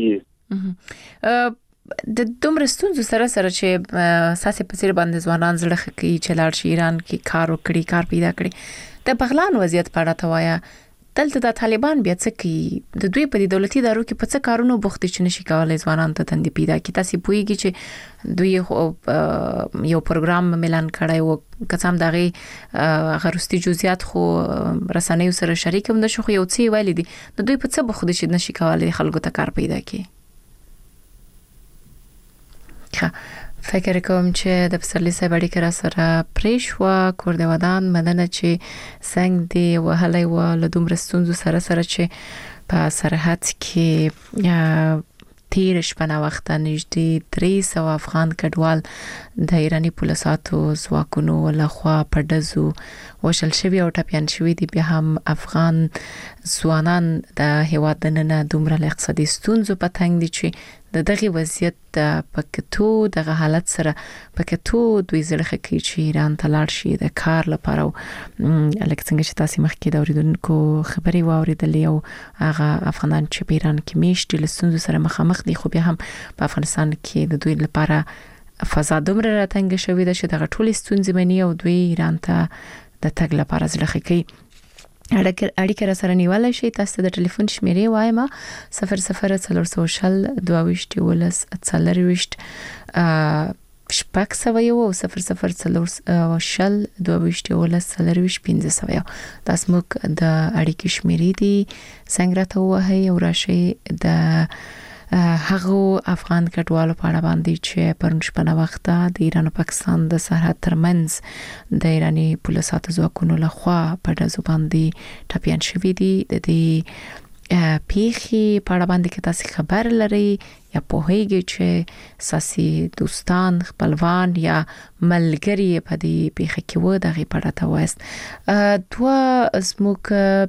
کیږي د دومره ستونزو سره چې ساسي په سیر باندې ځوانان زړه خکې چې لاړ شي ایران کې کار وکړي کار پیدا کړي د بغلان وضعیت په اړه توایا دلته د طالبان بیا څه کوي د دوی په دولتي ادارو کې په څه کارونو بوخت چې نشي کولای ځوانان ته تندې پیدا کړي تاسو پوهیږئ چې دوی یو پروګرام اعلان کړی و کڅام دغه غرستي جزئیات خو رسنیو سره شریک هم نشو خو یو څه ویل دي د دوی په څه بوخت چې نشي کولای خلکو ته کار پیدا کړي. فکر کوم چې د پسرلی صاحب اړیکه را سره پریښوا کور د ودان مدنه چې څنګه دی وهلای و له دومره ستونزو سره چې په سرحد کې تیر شپه وخت نږدې 300 افغان کډوال د ایرانی پولیساتو ځواکونو لخوا په دزو وشل شوی او ټاپیان شوی دي بیا هم افغان ځوانان د هیواد نه دومره اقتصادي ستونزو په تنګ دي چې د دغه وضعیت پکتو دغه حالت سره پکتو دوی زړه کوي چې ایران ته لاړ شي د کار لپاره لکه څنګه چې تاسو مخکې د اوریدونکو خبري واوریدلې او هغه افغانان چې په ایران کې میشت لسونو سره مخامخ دي خو بیا هم په افغانستان کې د دوی لپاره فضا دومره راتنګ شوې ده چې دغه ټول ستونزې مني او دوی ایران ته د تګ لپاره زړه کوي. اړیکه را سره نیولای شي تاسو د ټلیفون شمیرې وایم 0040 22 ولس 40 شپږ سوي او 0040 22 ولس 40 1500 تاسو موږ د اړیکې شمیرې دي څنګه راته وایي او راشي د هغه افغان کډوالو په اړه باندې چې پرون شپه وخت د ایران او پاکستان د سرحد ترمنځ د ایرانی پولیساتو ځواکونو لخوا په دزو باندې ټاپیان شوی دي د دې پیخي په اړه باندې کې تاسو خبر لري یا په هیګي چې ساسي دوستان خپلوان یا ملګری په دې پیخي کې و دغه په اړه تاسو دوه اسموک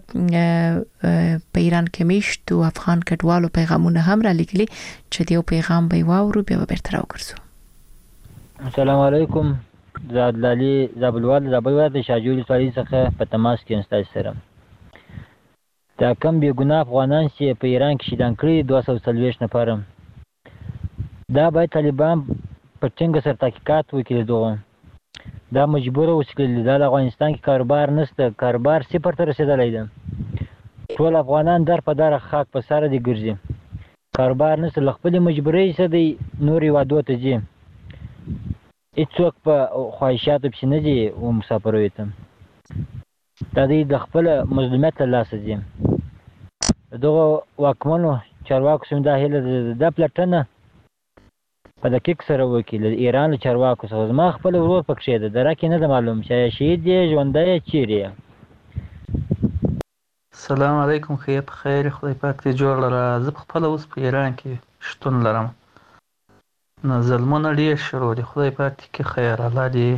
په ایران کې میشتو افغان کډوالو پیغامونه هم را لګلي چې دیو پیغام به واورو بیا به تر راوګرځو. السلام علیکم زادلالي زابلوال زابلوال د شاجوري سړي څخه په تماس کې انستای سره دا کم بی ګناه افغانان چې په ایران کې شیدان کړي 240 نفر دا باید طالبان په څنګه سره تحقیقات وکړي دوه دا مجبور اوسېدل د افغانستان کې کاروبار نشته کاروبار صفر ته رسیدلی ده ټول افغانان در په در خاک په سره دي ګرځي کاروبار نشته خپل مجبورۍ څه دی نور وادو ته ځي هیڅوک په خواهشاتو پسې نه ځي او مسافر وي ته دا د خپل مظلومیت له لاسه ځي دغه واکمنو چارواکو سم دا هیله د پلټنه په دقیق سره وکړي د ایران له چارواکو څخه زما خپل ورور پکښې ده درکې نه ده معلوم چې شهید دی ژوندی چیرې السلام علیکم. خیر خدای پاک دې جوړ لره. زه په خپل اوس په ایران کې شتون لرم. نو ظلمونه ډېر شروع دي. خدای پاک دې کې خیر، الله دې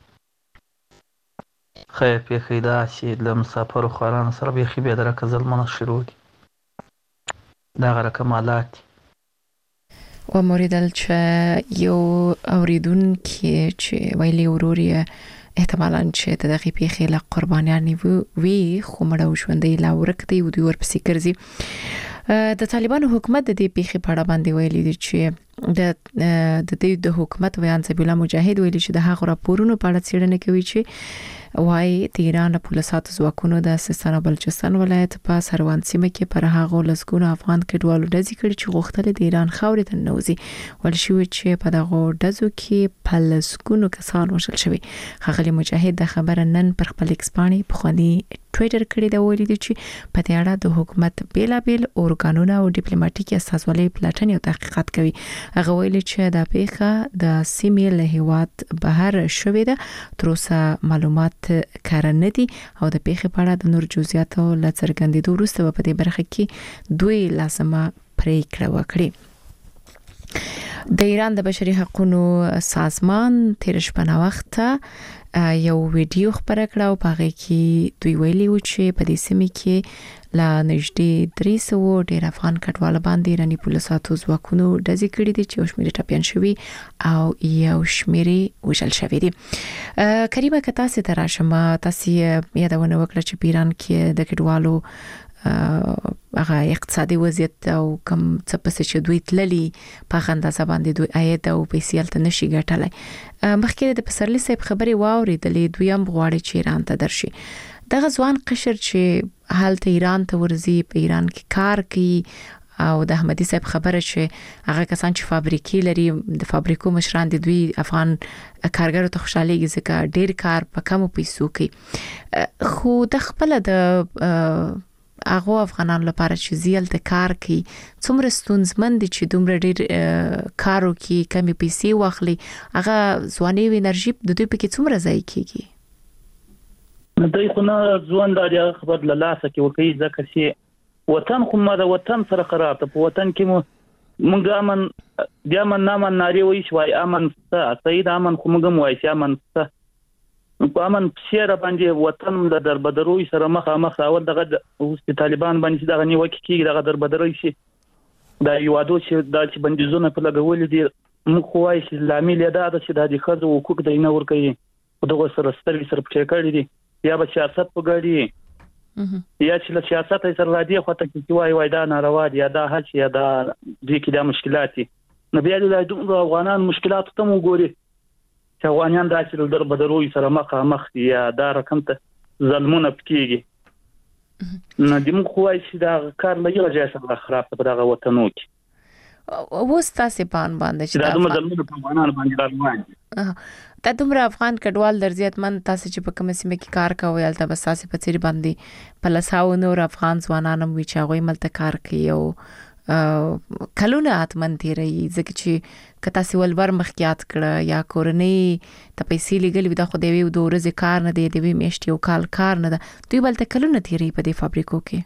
خیر پېښی. داسې له مسافرو خوارانو سره بیخي بې درکه ظلمونه شروع دي. دغه رقم حالات دي. و موریدل چې یو اوریدونکي چې ویلي ورور یې احتمالاً چې د دغې پیښې له قربانیانې وي خو مړه او ژوندی لا ورک دی او دوی ورپسې ګرځي. د طالبانو حکومت د دې پیښې په اړه باندې ویلي دي چې د حکومت ویان ذبیح الله مجاهد ویلي چې د هغو راپورونو په اړه څېړنه کوي چې وايي د ایران پولیساتو ځواکونو د سیستان او بلوچستان ولایت په سروان سیمه کې پر هغو لسګونو افغان کډوالو ډزې کړې چې غوښتل د ایران خاورې ته ننوځي. ول شوی چې په دغو ډزو کې په لسګونو کسان وژل شوي. ښاغلي مجاهد د خبره نن پر خپل ایکس پاڼې پخواني ټویټر کړی دا ویلي دي چې په دې اړه د حکومت بیلابل اورګانونه او ډیپلوماټیکي استازولۍ پلټنې او تحقیقات کوي. هغه ویلي چې دا پیښه د سیمې له هیواد بهر شوې ده. تر اوسه معلومات کار نه دي او د پیښې په اړه د نور جزئیاتو له څرګندېدو وروسته په دې برخه کې دوی لازمه پریکړه وکړي. د ایران د بشري حقوقو سازمان تیر شپه وخت یو ویډیو خبره کړه او په هغه کې دوی ویلي و چې په دې سیمه کې لا نږدې 300 ډیر افغان کډوال باندې ایرانی پولیساتو ځواکونو ډزې کړې دي چې یو شمېر ټپيان شوي او یو شمېر وژل شوي دي. کریمه که تاسو ته راشم، تاسو یادونه وکړه چې ایران کې د کډوالو هغه اقتصادي وضعیت او کم څه پسې چې دوی تللي په اندازه باندې دوی عاید او پیسې هلته نشي ګټلی. مخکې د پسرلي صاحب خبرې واورېدلې، دوی هم غواړي چې ایران ته درشي. دغه ځوان قشر چې هلته ایران ته ورځي، په ایران کې کار کوي او د احمدي صاحب خبره چې هغه کسان چې فابریکې لري، د فابریکو مشران دي، دوی افغان کارګرو ته خوشاليږي ځکه ډیر کار په کمو پیسو کوي. خو د خپل د هغه افغانانو لپاره چې زیل د کار کوي څومره ستونزمن دي چې دومره ډیر کارو کې کمی پیسې واخلي، هغه ځواني او انرژي د دوی په کې څومره ځای کیږي. دوی خو نه ځوان دا خبر له لاسه کې ورکوي ځکه چې وطن خو ما د وطن سره قرار ته په وطن کې مونږ امن د امن نامن ناری وایي چې وای امن څه سید امن خو موږ وایي چې امن څه په امن سیاره باندې وطن د دربدروي سره مخامخ اول دغه اوس طالبان باندې دغه نیوکه کیږي دغه دربدروي شي دا یو اډو چې د بندیزونه په لګول دي. موږ خو وایي چې لامل دا ده چې د خځو حقوق د نه ور کوي دغه سره سترګې سره پټ کړی دي یا به سیاست په ګړی یا چې له سیاست سره راځي خو ته کې وای دا ناروا دي یا دا هڅه یا دا دې کې د مشکلات نه بیا د افغانان مشکلات ته مو ګوري چې افغانان داسې در بدروي سره مخ یا دا رقم ته ظلمونه پکېږي. نه د موږ خوای چې دا کار نه یو ځای سره خراب په دغه وطنو کې وستا سي پان باندې چې دا ظلمونه په افغانان باندې روان دي. دا دومره افغان کډوال درځيت من تاسو چې په کومه سیمه کې کار کوي البته بس تاسو په چیرې باندې په لساو نور افغان ځوانان هم وی چې هغه ملته کار کوي او کلونه اتمن تیری ځکه چې کتا سی ولور مخکیات کړه یا کورنۍ ته پیسې لګلې دا خو دی وی د ورځې کار نه دی دی میشتي او کار نه ده دوی بلته کلونه تیری په دې فابریکو کې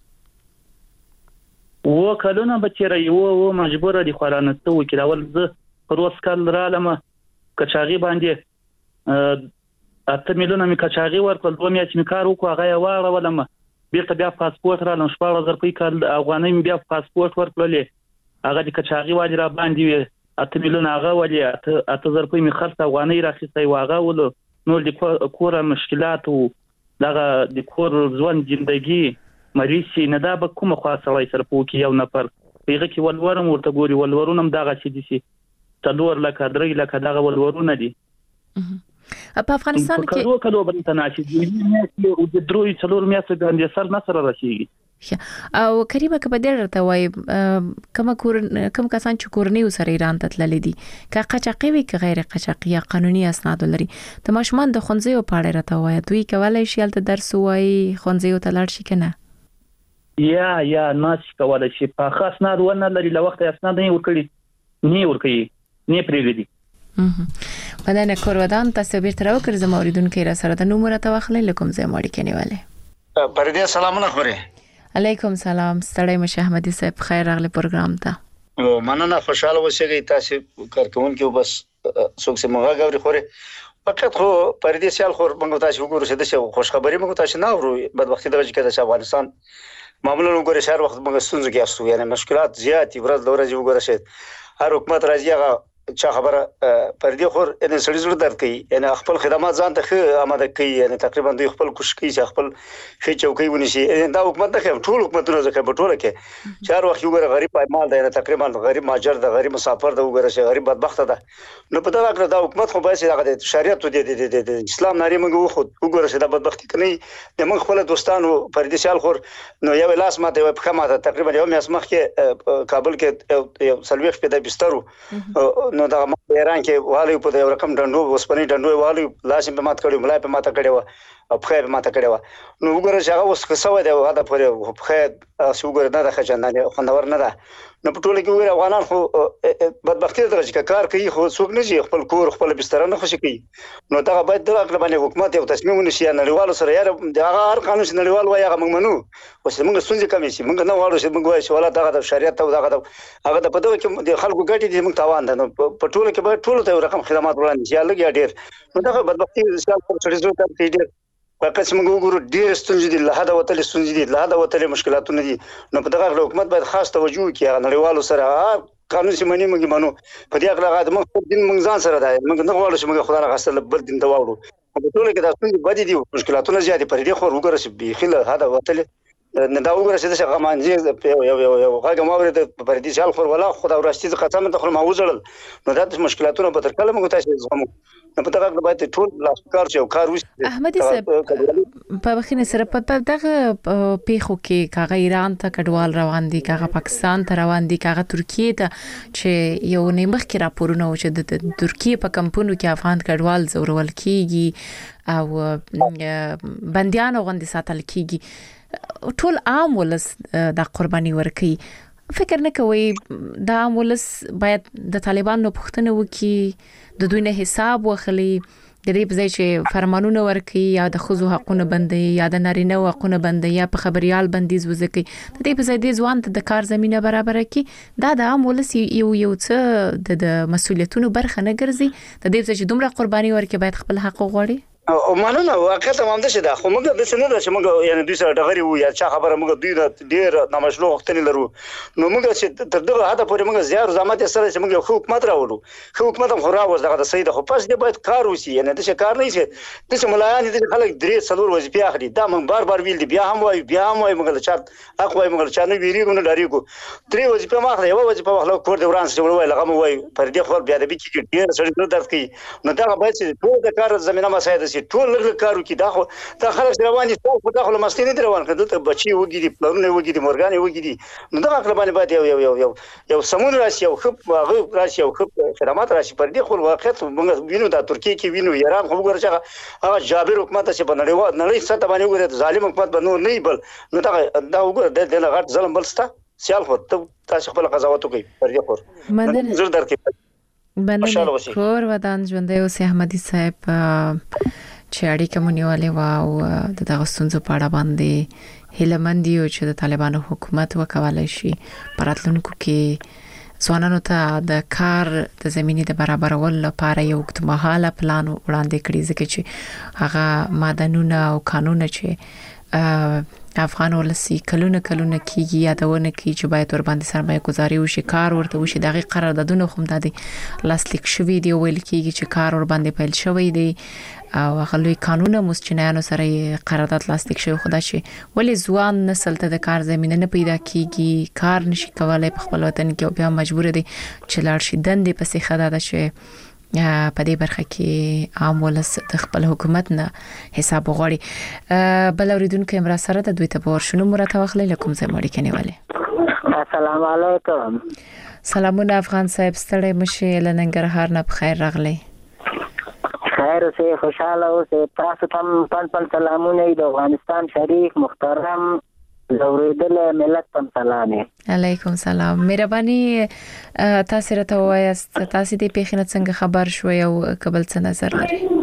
و کلونه بچره یو مجبور دي خورانه ته وکړه ول زه پروس کال رالم کچاغي باندې 8 میلیونه می کچاغي ورکول 2 میاشتې می کار وکړ هغه واړه ولم بیرته بیا پاسپورت را لنشپاړه زرپې کال افغاني بیا پاسپورت ورکړلې هغه د کچاغي واجب را باندې 8 میلیونه هغه ولې 8 زرپې می خرڅ افغاني راخصای واغه ول نو د کور مشکلات او دغه د کور ژوند ژوندۍ مریضي نه دا به کومه خاصه سره پوکي یو نفر پیغه کې ولورم ورته ګوري ولورونم دغه چې دي تلور لکه درې لکه دغه ولورونه دي په افغانستان کې کلو باندې تناشي او د دروي څلور میاشتې باندې سر نصر راشي او کریمه که بدل راته وای کوم کسان چې کورنۍ سره ایران ته تللي دي که قاچاقي وي که غیر قاچاقي قانوني اسناد لري د ماشومان د خونځيو په اړه راته وای دوی کولای شي الته درس وای خونځيو ته لاړ شي کنه یا ناس کولای شي په خاص نه ونه لري له وخت اسناد نه ورکړي نه پریږدي مدنه کورودان تاسو بیرته راوکړ زموږ اوریدونکو را سره د نومره توخلې لکم زموږ کې نیواله پردې سلامونه خوري. علیکم سلام ستړی مشه احمدي صاحب خیر راغلی پروګرام ته. مننه خوشاله اوسئ تاسو کارکون کې بس څوک سم غاوري خوري. فقط خو پردې سیال خور موږ تاسو وګورئ چې د خوش خبري موږ تاسو نه اورو بدبختی درجه کې د افغانستان معمولا وګورئ شهر وخت موږ ستونزې کې اسو یعنی مشکلات زیات ورځ د ورځې وګورئ هر حکومت راځي هغه چا خبره پردې خور ان سړي زړه درد کوي یعنی خپل خدمات ځان ته آماده کوي یعنی تقریبا دوی خپل کوشش کوي چې خپل خې چوکۍ ونیسي دا حکومت نه ټول حکومتونه ځکه په ټوله کې چار وخت وګوره غریب پایمال دی تقریبا غریب ماجر دی غریب مسافر دی وګوره چې غریب بدبخت دی نو په دا کې دا حکومت خو باید هغه شریعت دی اسلام ناری موږ خو وګوره چې دا بدبختی کوي د موږ خپل دوستانو پردې سیال خور نو یو لاس ماته په خمه تقریبا یو میاس مخ کې کابل کې یو سلويخ په د بسترو نو دا ایران کې والي په یو رقم ډنډو وسپنی ډنډو والي لاسم په مات کړو ملای په مات کړو او په خیر ماته کړو نو وګوره چې هغه اوس څه وای دا هدا پرې په خیر اوس وګوره نه د خجندانه خوندور نه ده نو په ټوله کې وګوره افغانان خو بدبختی درجه کې کار کوي خو څوک نه شي خپل کور خپل بستر نه خوشي کوي نو دا باید د عقل باندې حکومت یو تصمیم ونیسي نړیوالو سره یاره دا هر قانون چې نړیوال وایي هغه موږ منو اوس موږ ستونزې کمې شي موږ نه واړو چې موږ وایي چې ولا دا د شریعت او دا هغه د پدوه کې د خلکو ګټې دي موږ تاوان ده نو په ټوله کې به ټول ته رقم خدمات وړاندې یا لګي ډیر نو دا بدبختی سیال پر چړې زو ته ډیر فقط موږ وګورو ډیر ستونزې دي له هدا وتل ستونزې دي له هدا وتل مشکلاتونه دي نو په دغه حکومت باید خاص توجه وکړي نړیوالو سره قانون سیمه موږ منو په دې اړه غاړه موږ دین موږ ځان سره ده موږ نه غواړو چې موږ خدای راغستل بل دین ته واوړو په ټول کې دا ستونزې بدې دي مشکلاتونه زیات پر دې خو وګورئ چې بيخله هدا وتل نه دا وګورئ چې څنګه مانځي یو هغه ماوري د پر دې ځال خور ولا خدای ورستي قسم ته خو ما وزړل نو دا د مشکلاتونو په تر کله موږ تاسو زغمو په دغه کې باید ټول لاسکار شي او کار وشي احمدي صاحب په بخینه سره په دغه پیخو کې کاغه ایران ته کډوال روان دي کاغه پاکستان ته روان دي کاغه ترکیه ته چې یو نیمخ کې راپورونه و چې د ترکیه په کمپونو کې افغان کډوال زورول کیږي او بنديان غوندي ساتل کیږي ټول عام ولس د قرباني ورکي فکر نه کوي دا ولس باید د طالبانو پښتنه وکي د دوی نه حساب واخلي د دې په ځای چې فرمانونه ورکي یا د خزو حقونه بندي یا د نارینه حقونه بندي یا په خبريال بندیز وزکي د دې په ځای د ځوان د کار زمينه برابر کړي دا د عام ولس یو څه د مسولیتونو برخه نه ګرځي د دې په ځای چې دومره قرباني ورکي باید خپل حق وغواړي او مننه واقعا هم ده چې دا خو موږ د څه نه چې موږ یعنی دوی سره ډغري وو یا چا خبره موږ دوی ډیر نامشروع وختنی لرو نو موږ چې تر دغه هدا پورې موږ زیار زحمت سره چې موږ حکومت راوړو حکومت هم خورا وځ دغه سید خو پس دې باید کار وسی یعنی د څه کار نه شي د څه ملایان دي خلک درې څلور وظیفې اخلي دا موږ بار ویل دي بیا هم وای موږ له چات اخوای موږ چانه ویریګو نه ډاریګو درې وظیفې ما اخلي یو وظیفه واخلو کور د ورانس جوړوي لغه مو وای پر دې خپل بیا د بيچي ډیر سړي درد کوي نو دا باید چې ټول د کار زمينه مسایده سي ټول لږ کی دا خو دا خلک روان دي ټول په داخله مستي نه روان کړه ته بچي وګړي پلانونه وګړي مورګانې وګړي نو دا خپل باندې باید یو سمون راشي او خپ هغه راشي او خپ خدمات راشي پر دې خو واقعیت موږ وینو دا ترکیه کې وینو ایران خو وګورئ هغه جابر حکومت چې په نړۍ سره باندې وګورئ ظالم حکومت باندې نه بل نو دا وګورئ د غټ ظلم بل ستا سیال خو تاسو خپل قضاوت کوي پر دې خو مننه زړه درکې مننه کور ودان ژوندې اوس احمدي صاحب چې اړیکه مونږولې او دغه ستونزو په اړه باندې هیلمند یو چې د طالبانو حکومت وکولای شي پراتلونکو کې ځوانانو ته د کار د زمينې د برابرولو لپاره یو وختمحاله پلان وړاندې کړی ځکه چې هغه ماده او قانون چې افغان ولسی کلونه کیږي یادونه کی چې باید ور باندې سرمایه گذاري وشي کار ورته وشي دغه قراردادونه خو د لاسلیک شوی دی ویل کیږي چې کار ور باندې پیل شوی دی او هغه لوی قانون مسچنانو سره قرارداد لاسلیک شوی خدا چې ولی ځوان نسل ته د کار زمينه نه پیدا کیږي کار نشي کولای په خپل وطن کې او بیا مجبور دي چې لاړ شي دندې پسې خداده شي په دې برخه کې عام ولس د خپل حکومت نه حساب وغواړي بل اوریدونکو امرا سره د دوی ته ورشنو مرته واخلې لکم زه مړی کني والے السلام علیکم سلامونه افغان صاحب ستړی مشه لننګرهار نه بخیر راغلی خیر اوسه خوشاله اوسه تاسو ته سلامونه د افغانستان شریک محترم زوریدل ملت تم سلامه علیکم سلام مهرباني تاسو راته وایاست تاسو دې پیښنه څنګه خبر شوي او قبل څه نظر لري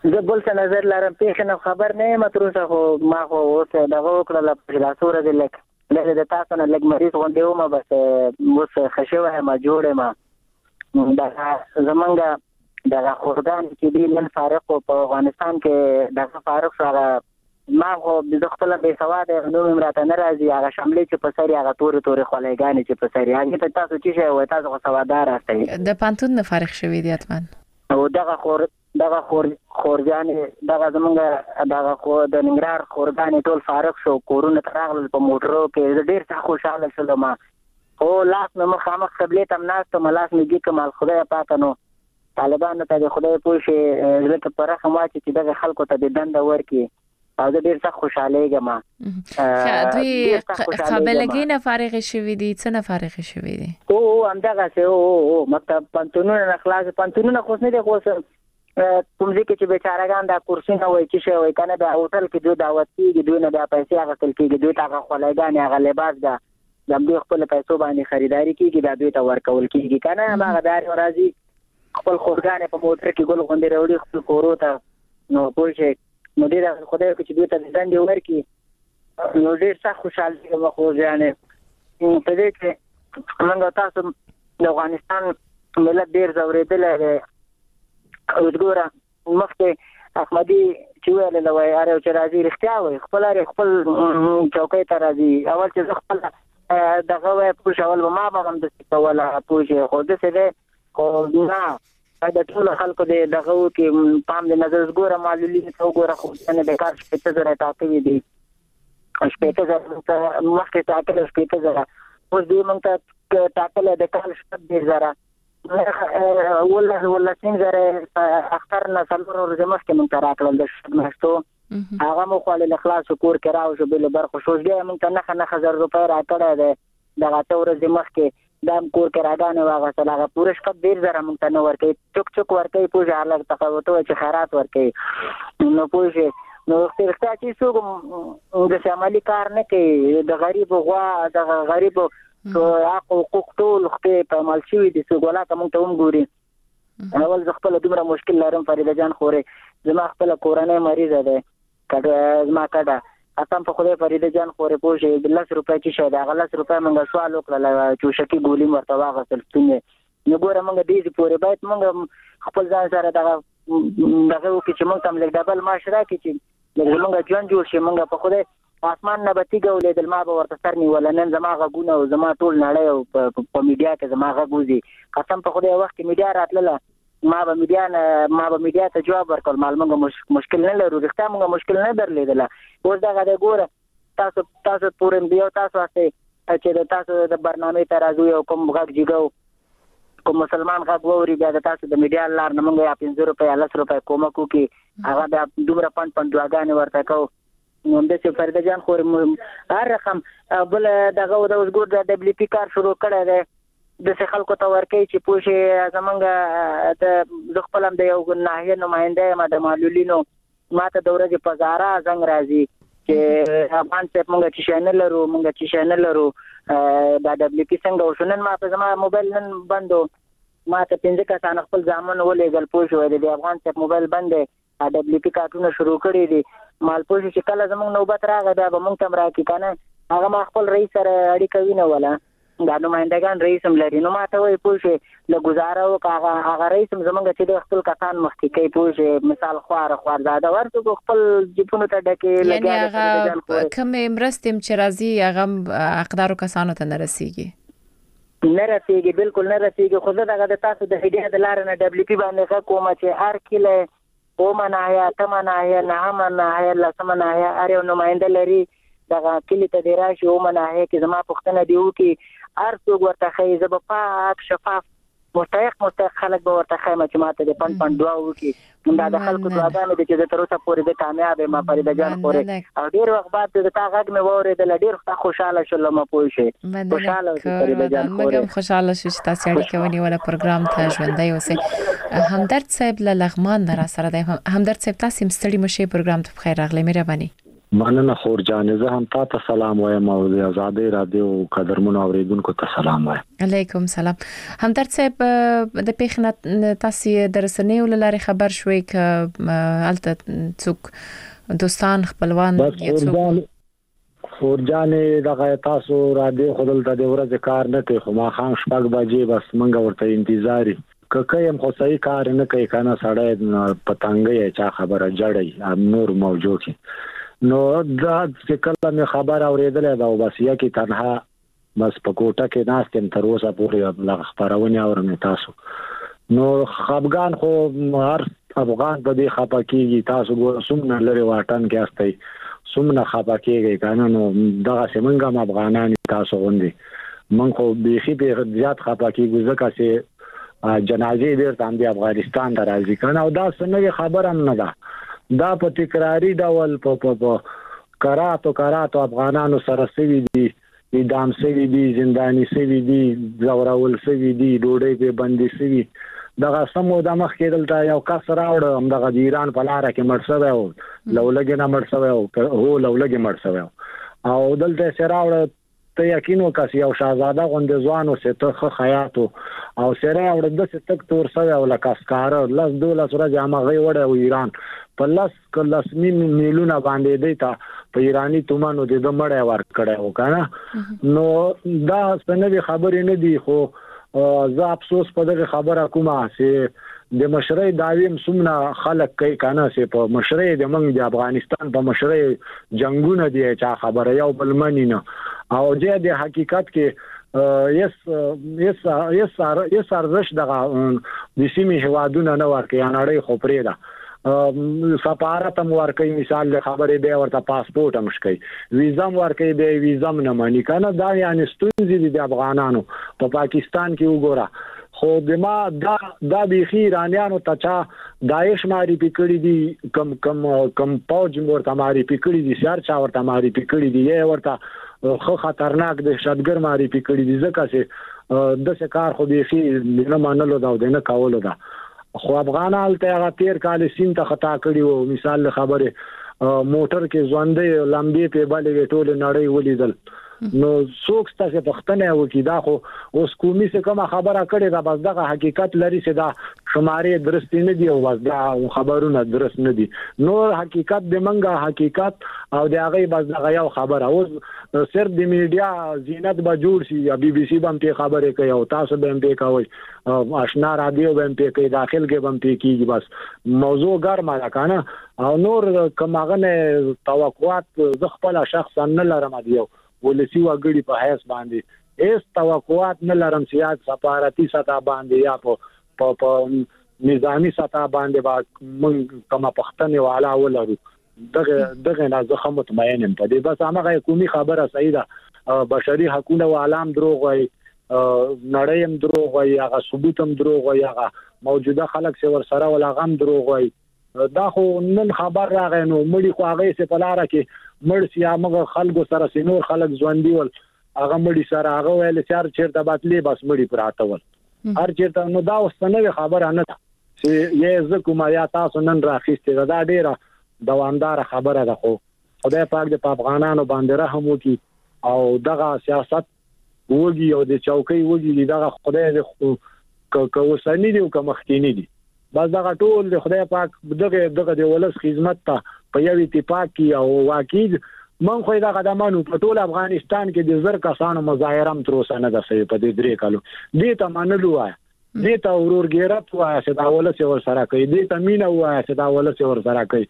زه بل څه نظر لرم پیښه خبر نه یم تر اوسه خو ما خو اوس دغه وکړه په لاسوره دې لکه د تاسو نه لګ مریض غونډې ومه بس اوس خښوه ما جوړه ما دا زمونږ دغه خردان چې دی نن فارق په افغانستان کې دغه فارق سره ما خو د خپل به سواد نو امراته ناراضي هغه شاملې چې په سری هغه تورې خولېګانې چې په سری هغه ته تاسو چې شی وای تاسو سوادار راستئ د پانتون نه فارغ شوی دی اتمن او دغه خورجان دغه زمونږ دغه خو د ننګرهار خورګان ټول فارغ شو کورونه تراغل په موټرو کې ډېر څه خوشاله شوم او لاس نو مخامخ قبلې تم ناس ته ملاس میږي کمال خدای پاک نو طالبانو ته د خدای پوښي زړه په رحم واچي چې دغه خلکو ته د دند ورکي او د ډیر څه خوشاله ګم دوی قابلګي نه فارغ شوی دي څه نه فارغ شوی دي او همدغه څه او مکتب پنتونونه خلاص پنتونونه خو نه دي خو کوم ځکه چې بیچارهګان دا کورسي نه وای چې شوی کنه دا هوټل کې دوی دعوت کیږي دوی نه دا پیسې هغه تل کېږي دوی ته خولایګان هغه لباس دا د دوی خپل پیسو باندې خریداري کیږي دا دوی ته ورکول کیږي کنه هغه دار راځي خپل خورګان په موټر کې ګل غونډې وروړي خپل کورو ته نو پوه نو دې خدای چې دوی ته دند ورکي نو ډېر څه خوشاله یم خو ځانې په دې کې موږ تاسو د افغانستان ملت ډېر زورېدل دی او وګوره مخکې احمدي چې ویل نو وای اره چې راځي رښتیا وای خپل چوکۍ ته راځي اول چې خپل دغه وای پوښ اول ما هم د څه ولا پوښ خو د څه ده خو نه د ټول خلکو دغه کې پام د نظر ګوره معلولین ته وګوره خو نه د کار شپته زره تاکوي دي شپته زره مخکې تاکل شپته زره اوس دې مونږ ته تاکل د کال شپته زره ولا سین زره اختر نه څلور ورځې مخکې مونږ ته راکړل د شپږ هغه مو خو له خلاص کور کې راو شو بل برخه شو دې مونږ ته نه 1000 روپۍ راکړه ده دغه ورځې مخکې دام کور کې راګانې واغسل هغه پوره شپه ډیر زره مونږ ته نو ورکې چک ورکې پوجا الګ تقوته چې خیرات ورکې نو پوجا نو څرخته چې څوک د شمالي کار نه کوي د غریب غوا د غریب حقوق ټول خپل په عمل شوی دي څو غلا ته مونږ ته وګوري اول ز خپل دومره مشکل لرم فریده جان خورې زما خپل کورنۍ مریض ده کډه زما کډه اتم په خوده فریده جان خورې پوښي د 10 روپۍ چې شه دا 10 روپۍ مونږ سوال وکړل چې شکی ګولې مرته واغسل ستنه نو ګوره مونږ دې پورې باید مونږ خپل ځان سره دغه کې چې مونږ تم لګ ډبل معاشره کې چې مونږ ژوند جوړ شي مونږ په خوده اسمان نه بتی ګولې د ما به ورته سر نیول نن زما غوونه او زما ټول نړۍ په میډیا کې زما غوږی قسم په خوده وخت میډیا راتله ما به میډیا ته جواب ورکول مونږ مشکل نه لرو رښتا مونږ مشکل نه درلیدل اوس دا غږ ګوره تاسو پورم دیو تاسو واسه چې تاسو د برنامه ته راځو یو کوم غږ جګو کوم مسلمان غږ ووري بیا د تاسو د میډیا لار نه مونږه 15 روپۍ 10 روپۍ کومه کوکي هغه د دومره پن دعاګانې ورته کو نو د څه فرده جان خور هر رقم بل دغه د وزګور د دبليو پی کار شروع کړی دی د څه خلکو ته ورکې چې پوښي زمونږ د خپلم د یو ناحیه نماینده ما د معلولینو ماته د ورځې په زارا زنګ راځي چې افغان څخه مونږ چې نه لرو دا دبليو پی څنګه وشنن ما په زما موبایل نن بندو ما ته 15 کسان خپل ځامن ولېګل پوښي د افغان څخه موبایل بندې دبليو پی کارتونه شروع کړی دي مال پوښي چې کله زمونږ نوبت راغی دا به مونږ تم راکې کنه هغه ما خپل رئیس سره اړیکه وینه ولا دا نمائندگان رئیس هم لري نو ماته وای پوښي له گزاره او هغه رئیس هم زمونږ چې د خپل کسان مخکې کوي پوښي مثال خوار زاده ورته خپل جپونو ته ډکه لګیا هغه کوم مرستم چې راځي هغه اقدارو کسانو ته نه رسیږي بالکل نه رسیږي خو دغه د تاسو د هدیه د لار نه دبليو پی باندې کومه چې هر کله ومنایا تمنایا نعمنایا لسمنایا اړ نمائنده لري دغه کلی ته دی راشي ومنایا کې زما پښتنه دیو کې هر څوک ورته خې زب پاک شفاف مستحق خلک به ورته خیمه چې ماته د پن دعا وکي دا د خلکو دعاګانې چې د تر اوسه پورې د کامیاب ما فريده جان خورې او ډیر وخت بعد د تا غږ مې وریدل ډیر خوشاله شوم پوه شي خوشاله فريده جان خورې مګم خوشاله شو چې تاسو اړیکه ونیول پروګرام ته ژوندۍ اوسه همدرد صاحب له لغمان را سره دی همدرد صاحب تاسو مستړي مشه پروګرام ته بخیر راغلی مهرباني مننه خور جان، زه هم تاسو سلام وایم او د آزادۍ رادیو قدرمنو اوریدونکو ته سلام وایم. علیکم سلام. همدرد صاحب د پیښنه تاسو د رسنیو لارې خبر شوي ک الته څوک دوستان خپلوان یا څوک خور جان دغه تاسو رادیو خپل د ورځې کار نه کوي، خو ما خام شپږ بجې بس منګه ورته انتظاري ککایم خو صحیح کار نه کوي کنه سړی پتنګي چا خبره جړی نور موجود نو دا چې کله مې خبر اوریدلې دا بس یا کې تنها بس په کوټه کې ناستم تر اوسه پورې لږ خبرونه اورم تاسو. نو خپګان خو هر افغان په دې خپکیږي، تاسو ګور سمنه لري واټن کې استي سمنه خپکیږي کنه. نو دغه څنګه افغانان تاسو غوندي من خو بيخي به زیات خپکیږي ځکه چې جنازې ډېر تام دي افغانستان ته راځي کنه، او دا څنګه خبر هم نه ده. دا په تکراری ډول په کراتو افغانانو سره سوي دي، اعدام سوي دي، زنداني سوي دي، زورول سوي دي، ډوډۍ په بندي سوي. دغه سمو د مخ کې دلته یو کس راوړ هم د ایران په لار کې مړ شوی او لولګي نه مړ شوی او لولګي مړ شوی او دلته سراوړ ته یقین وکړ یو شاهزاده غوند ځوانو ستخه خیاتو او سره اورد د ستک تور سوی او لکاسکار لاس دوله سره جامه وړه او ایران په لاس میلیونه باندې دیتا په ایرانی تومانو د مړې ور کړه وکنه. نو دا څنګه خبرې نه دی، خو زه افسوس په دغه خبره کومه چې د مشرۍ داویم سمنا خلک کوي کنه چې په مشرۍ د منګ د افغانستان په مشرۍ جنگونه دی چې خبره یو بل منی نه او د حقیقت کې یس ارزش دغه د سیمې هوادونه نه ورکه نړۍ خو پرې ده سفارت هم ورکه مثال له خبرې به ورته پاسپورت هم شکي ویزا هم ورکه به ویزا هم نه مانی کنه. دا یعنی ستونزې د افغانانو په پاکستان کې وګوره. خو دما دا بيخي ایرانیانو ته چا داعش ماری پکړی دي کم پوج ورته ماری پکړی دي سر چا ورته ماری پکړی دي یې ورته خو خطرناک دهشتګر ماری پکړی دي ځکه چې د څه کار خو بيخي نه منلو دا نه کولو دا. خو افغانان ته هغه تیر کال سین ته خطا کړی وو مثال خبره موټر کې ځوندې لمبي په بالې ټوله نړۍ ولیدل. نو څوک ستاسو پښتنه وکي دا خو اوس کومي څه کومه خبره کړي دا بس دغه حقیقت لري چې دا شمارې درست نه دي او بس دا خبرونه درست نه دي. نور حقیقت د منګه حقیقت او د هغه بس دغه یو خبره اوس صرف د میډیا زینت به جوړ شي یا بي بي سي باندې خبره کوي او تاسو به هم پې کوي آشنا رادیو به هم پې کوي داخل کې به هم پې کیږي بس موضوع ګرمه ده کنه. او نور کومه نه توقعات ز خپل شخصا نه لرم دیو ولسی وګړي په حیث باندې هیڅ توقعات نه لرم چې سفارتي سطح باندې یا په نظامی سطح باندې موږ کومه پښتنه والا ولرو دغه نه زه هم مطمئنم په دې. بس هغه حکومي خبره صحیح ده، بشري حقوقو عالم دروغ وای، نړۍ هم دروغ وای، هغه ثبوت هم دروغ وای، هغه موجوده خلک چې ور سره ولغم دروغ وای. دا خو نن خبر راغی نو مړي خو هغه څه په لار کې مړ سي هغه خلکو سره سينور خلک ژوندۍ ول هغه مړي سره هغه ویل چې چیرته باتلې بس مړي پراته ول هر چیرته. نو دا وسنه خبره نه ده چې یې زکه یا تاسو نن راخېسته دا ډیره دوامدار خبره ده. خو خدای پاک د افغانانو باندې رحم وکي او دغه سیاست وږي او د چوکۍ وږي دغه خدای دې کوسنی دی او مخکینی دی بس دغه ټول د خدای پاک دغه د ولس خدمت ته په یو اتفاق کې او واقعي من خو دا قدمانو په ټول افغانستان کې د زر کسانو مظاهره هم تر اوسه نه ده صحیح په دې درې کالو دې ته منلو وای دې ته ورورګیرت وای چې دا ولس ور سره کوي دې ته مینا وای چې دا ولس ور سره کوي.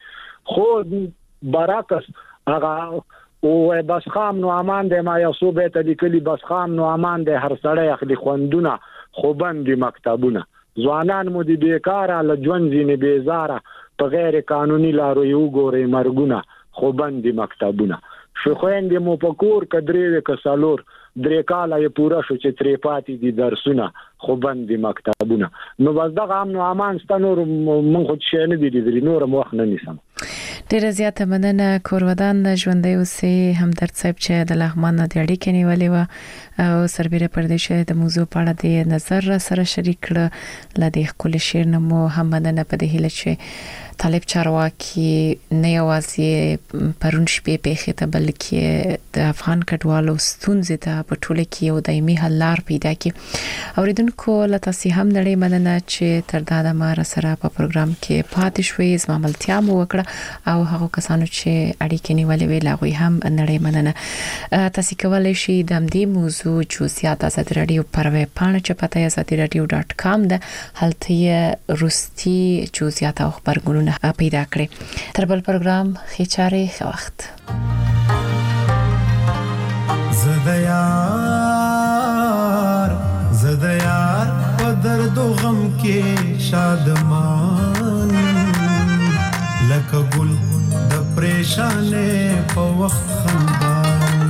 خو برعکس هغه او بس خام نو امان دی ما یو صوبه ته لیکلي بس خام نو امان دی هر سړی اخلي خوندونه خو بندي مکتبونه ځوانان مو دي بیکاره لجون زینې بیزاره په غیر قانوني لارو یو ګوري مرګونه خو بندي مکتبونه شو خويندې مو په کور کډرې کسالور درې کاله یې پورا شو چې ترې پاتې دي درسونه خو بندي مکتبونه. نو بس دغه امن امان ستنور مونږ خو شي نه دي دي نور مو وخت نه نیسم. ډیره زیاته مننه کورودان ژوندۍ اوسې همدرد صاحب چې د لغمان د اړیکې نیولې و او سربېره پردیش د موضوع په اړه د نظر سره شریک کړ. لدې خپل شیر نمو هم مننه په دې هیله چې طالب چارواکي نه یوازې پرون شپې په خته بلکې د افغان کډوالو ستونزې ته په ټوله کې یو دایمي حل لار پیدا کړي. اوریدونکو لته سي هم نړۍ مننه چې تر دا د مار سره په پروګرام کې پاتې شوي، زما ملتیا مو وکړه او هغه کسانو چې اړیکې نیولې وی لا غوي هم نړۍ مننه. تاسو کولای شئ د دې موضوع جزئیات از رادیو پروي پاڼه چې پته azadiradio.com ده هلته روستي جزئیات او خبرګونونه پیدا کړئ. تر بل پروګرام خېچاره ښه وخت. زديار په درد او غم کې شادمان لکه ګل د پریشانې په وخت خندان.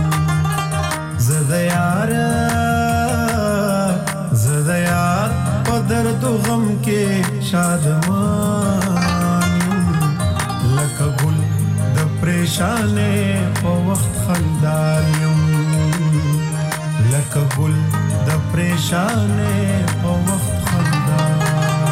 زديار په درد او غم کې شادمان لکه ګل د پریشانې په وخت خندان یم لکه ګل د پریشانې په وخت خندان.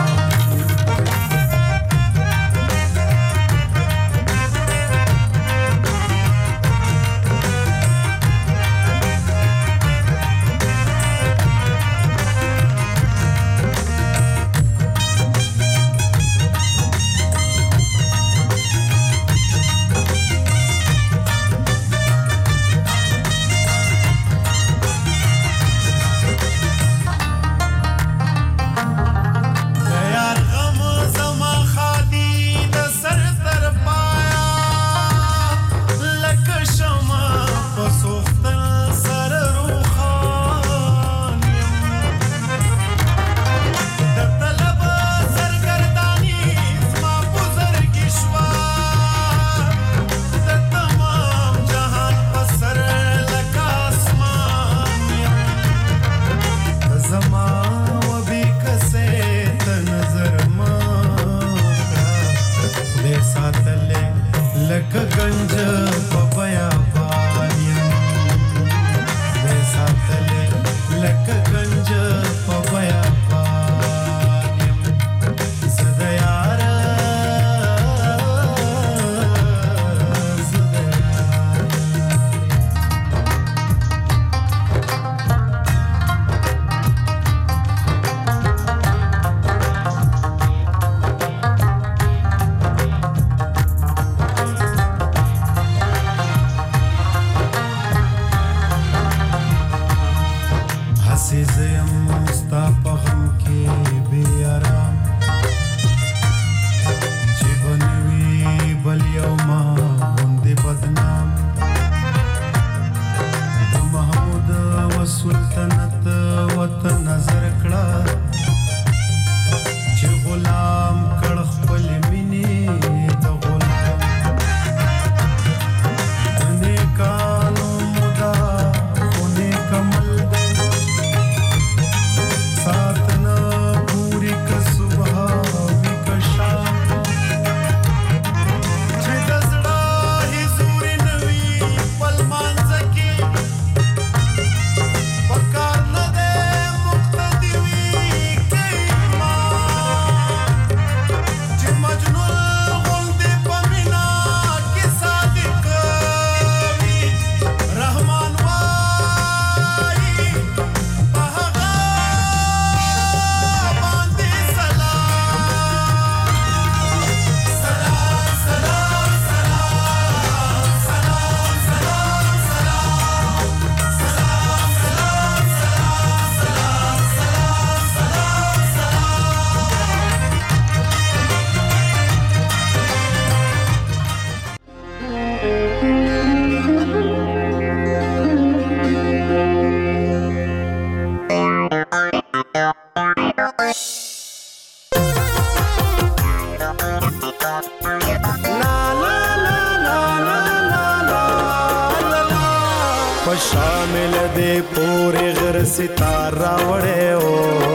شامل دې پورې غر ستاره وړې او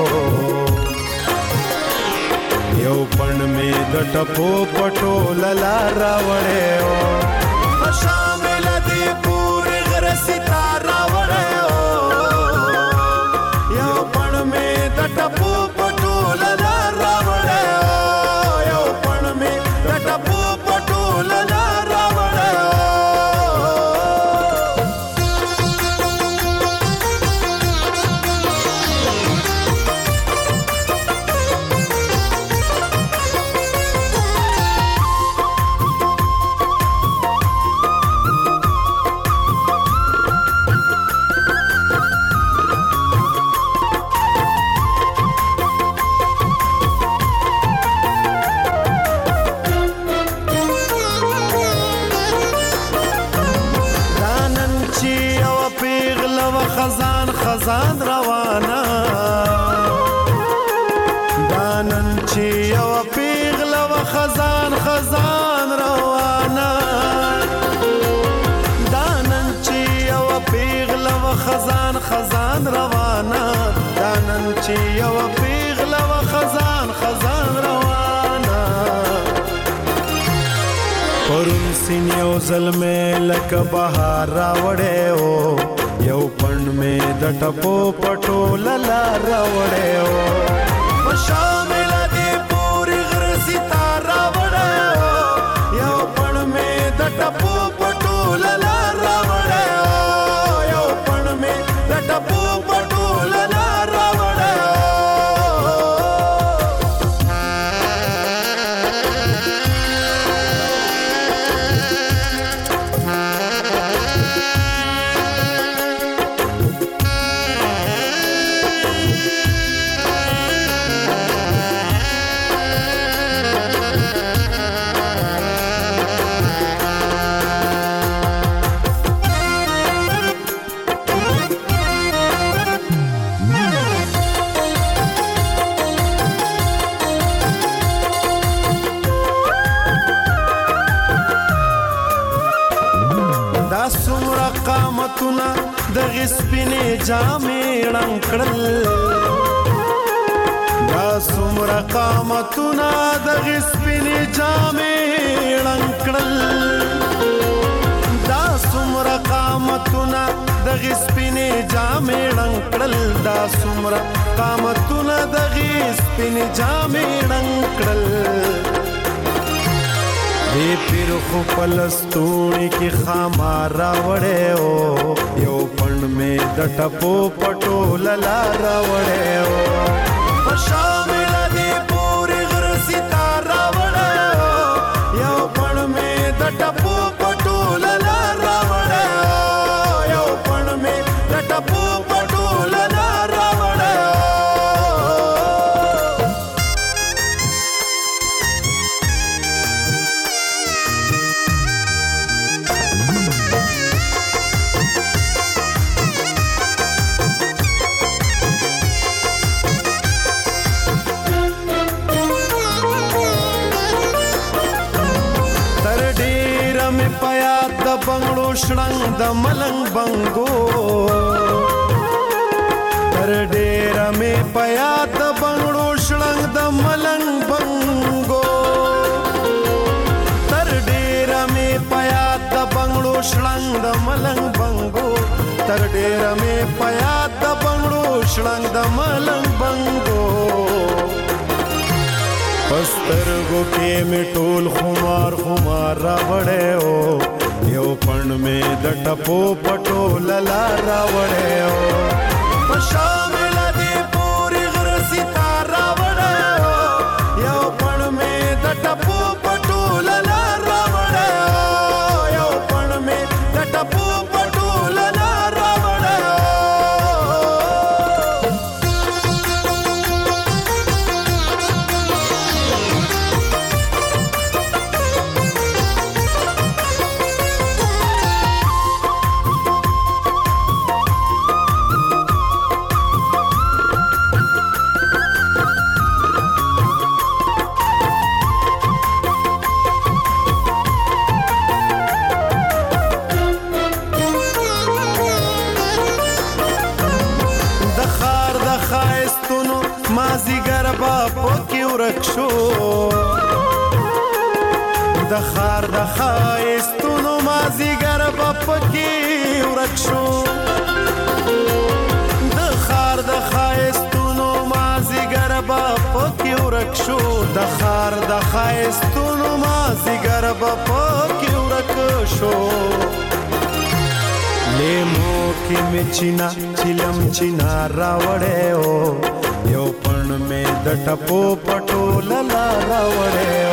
یو پړ می د ټپو پټو للا وړې او شامل دې پورې غر ستاره وړې او یو پړ می د ټپو پټو للا وړې او یو پړ می چې یو پیغله و خزان خزان روانه پرون سین یو ظلمه لکه بهار راوړې او یو پڼ مې د ټپو پټو للا راوړې او شامل دې پوری غر ستاره راوړې او یو پڼ مې د ټپو پټو للا راوړې او یو پڼ مې د ټپو پټو للا راوړې قامتونه د غسپینې جامې رنګ کړل دا څومره قامتونه د غسپینې جامې رنګ کړل دا څومره قامتونه د غسپینې جامې رنګ کړل دا څومره قامتونه د غسپینې جامې رنګ کړل دی پیر خو پلستونی کی خامار راوڑے ہو یو پند میں د ټپو پټو للا راوڑے ہو شامل دی پوری غر ستار راوڑے ہو یو پند میں د ټپو پټو للا راوڑے ہو یو پند میں د ټپو پټو للا راوڑے ہو بنگړو شړنګ د ملنګ بنګو تر ډېر مې پیا د بنگړو شړنګ د ملنګ بنګو تر ډېر مې پیا د بنگړو شړنګ د ملنګ بنګو تر ډېر مې پیا د بنگړو شړنګ د ملنګ بنګو پسترګو کې مې ټول خمار خمار راوړې او یو پند میں د ټپو پټو للا راوړې او شامل دی پوری غر ستار راوړې او یو پند میں د ټپو پټو للا راوړې او یو پند میں د ټپو پټو للا راوړې ورکشو د خار د خایستونو مازیګر په پکی ورکشو د خار د خایستونو مازیګر په پکی ورکشو د خار د خایستونو مازیګر په پکی ورکشو لیمو کې مچینا چلم چینا راوړې او یو پند میں د ټپو پټو للا راوړې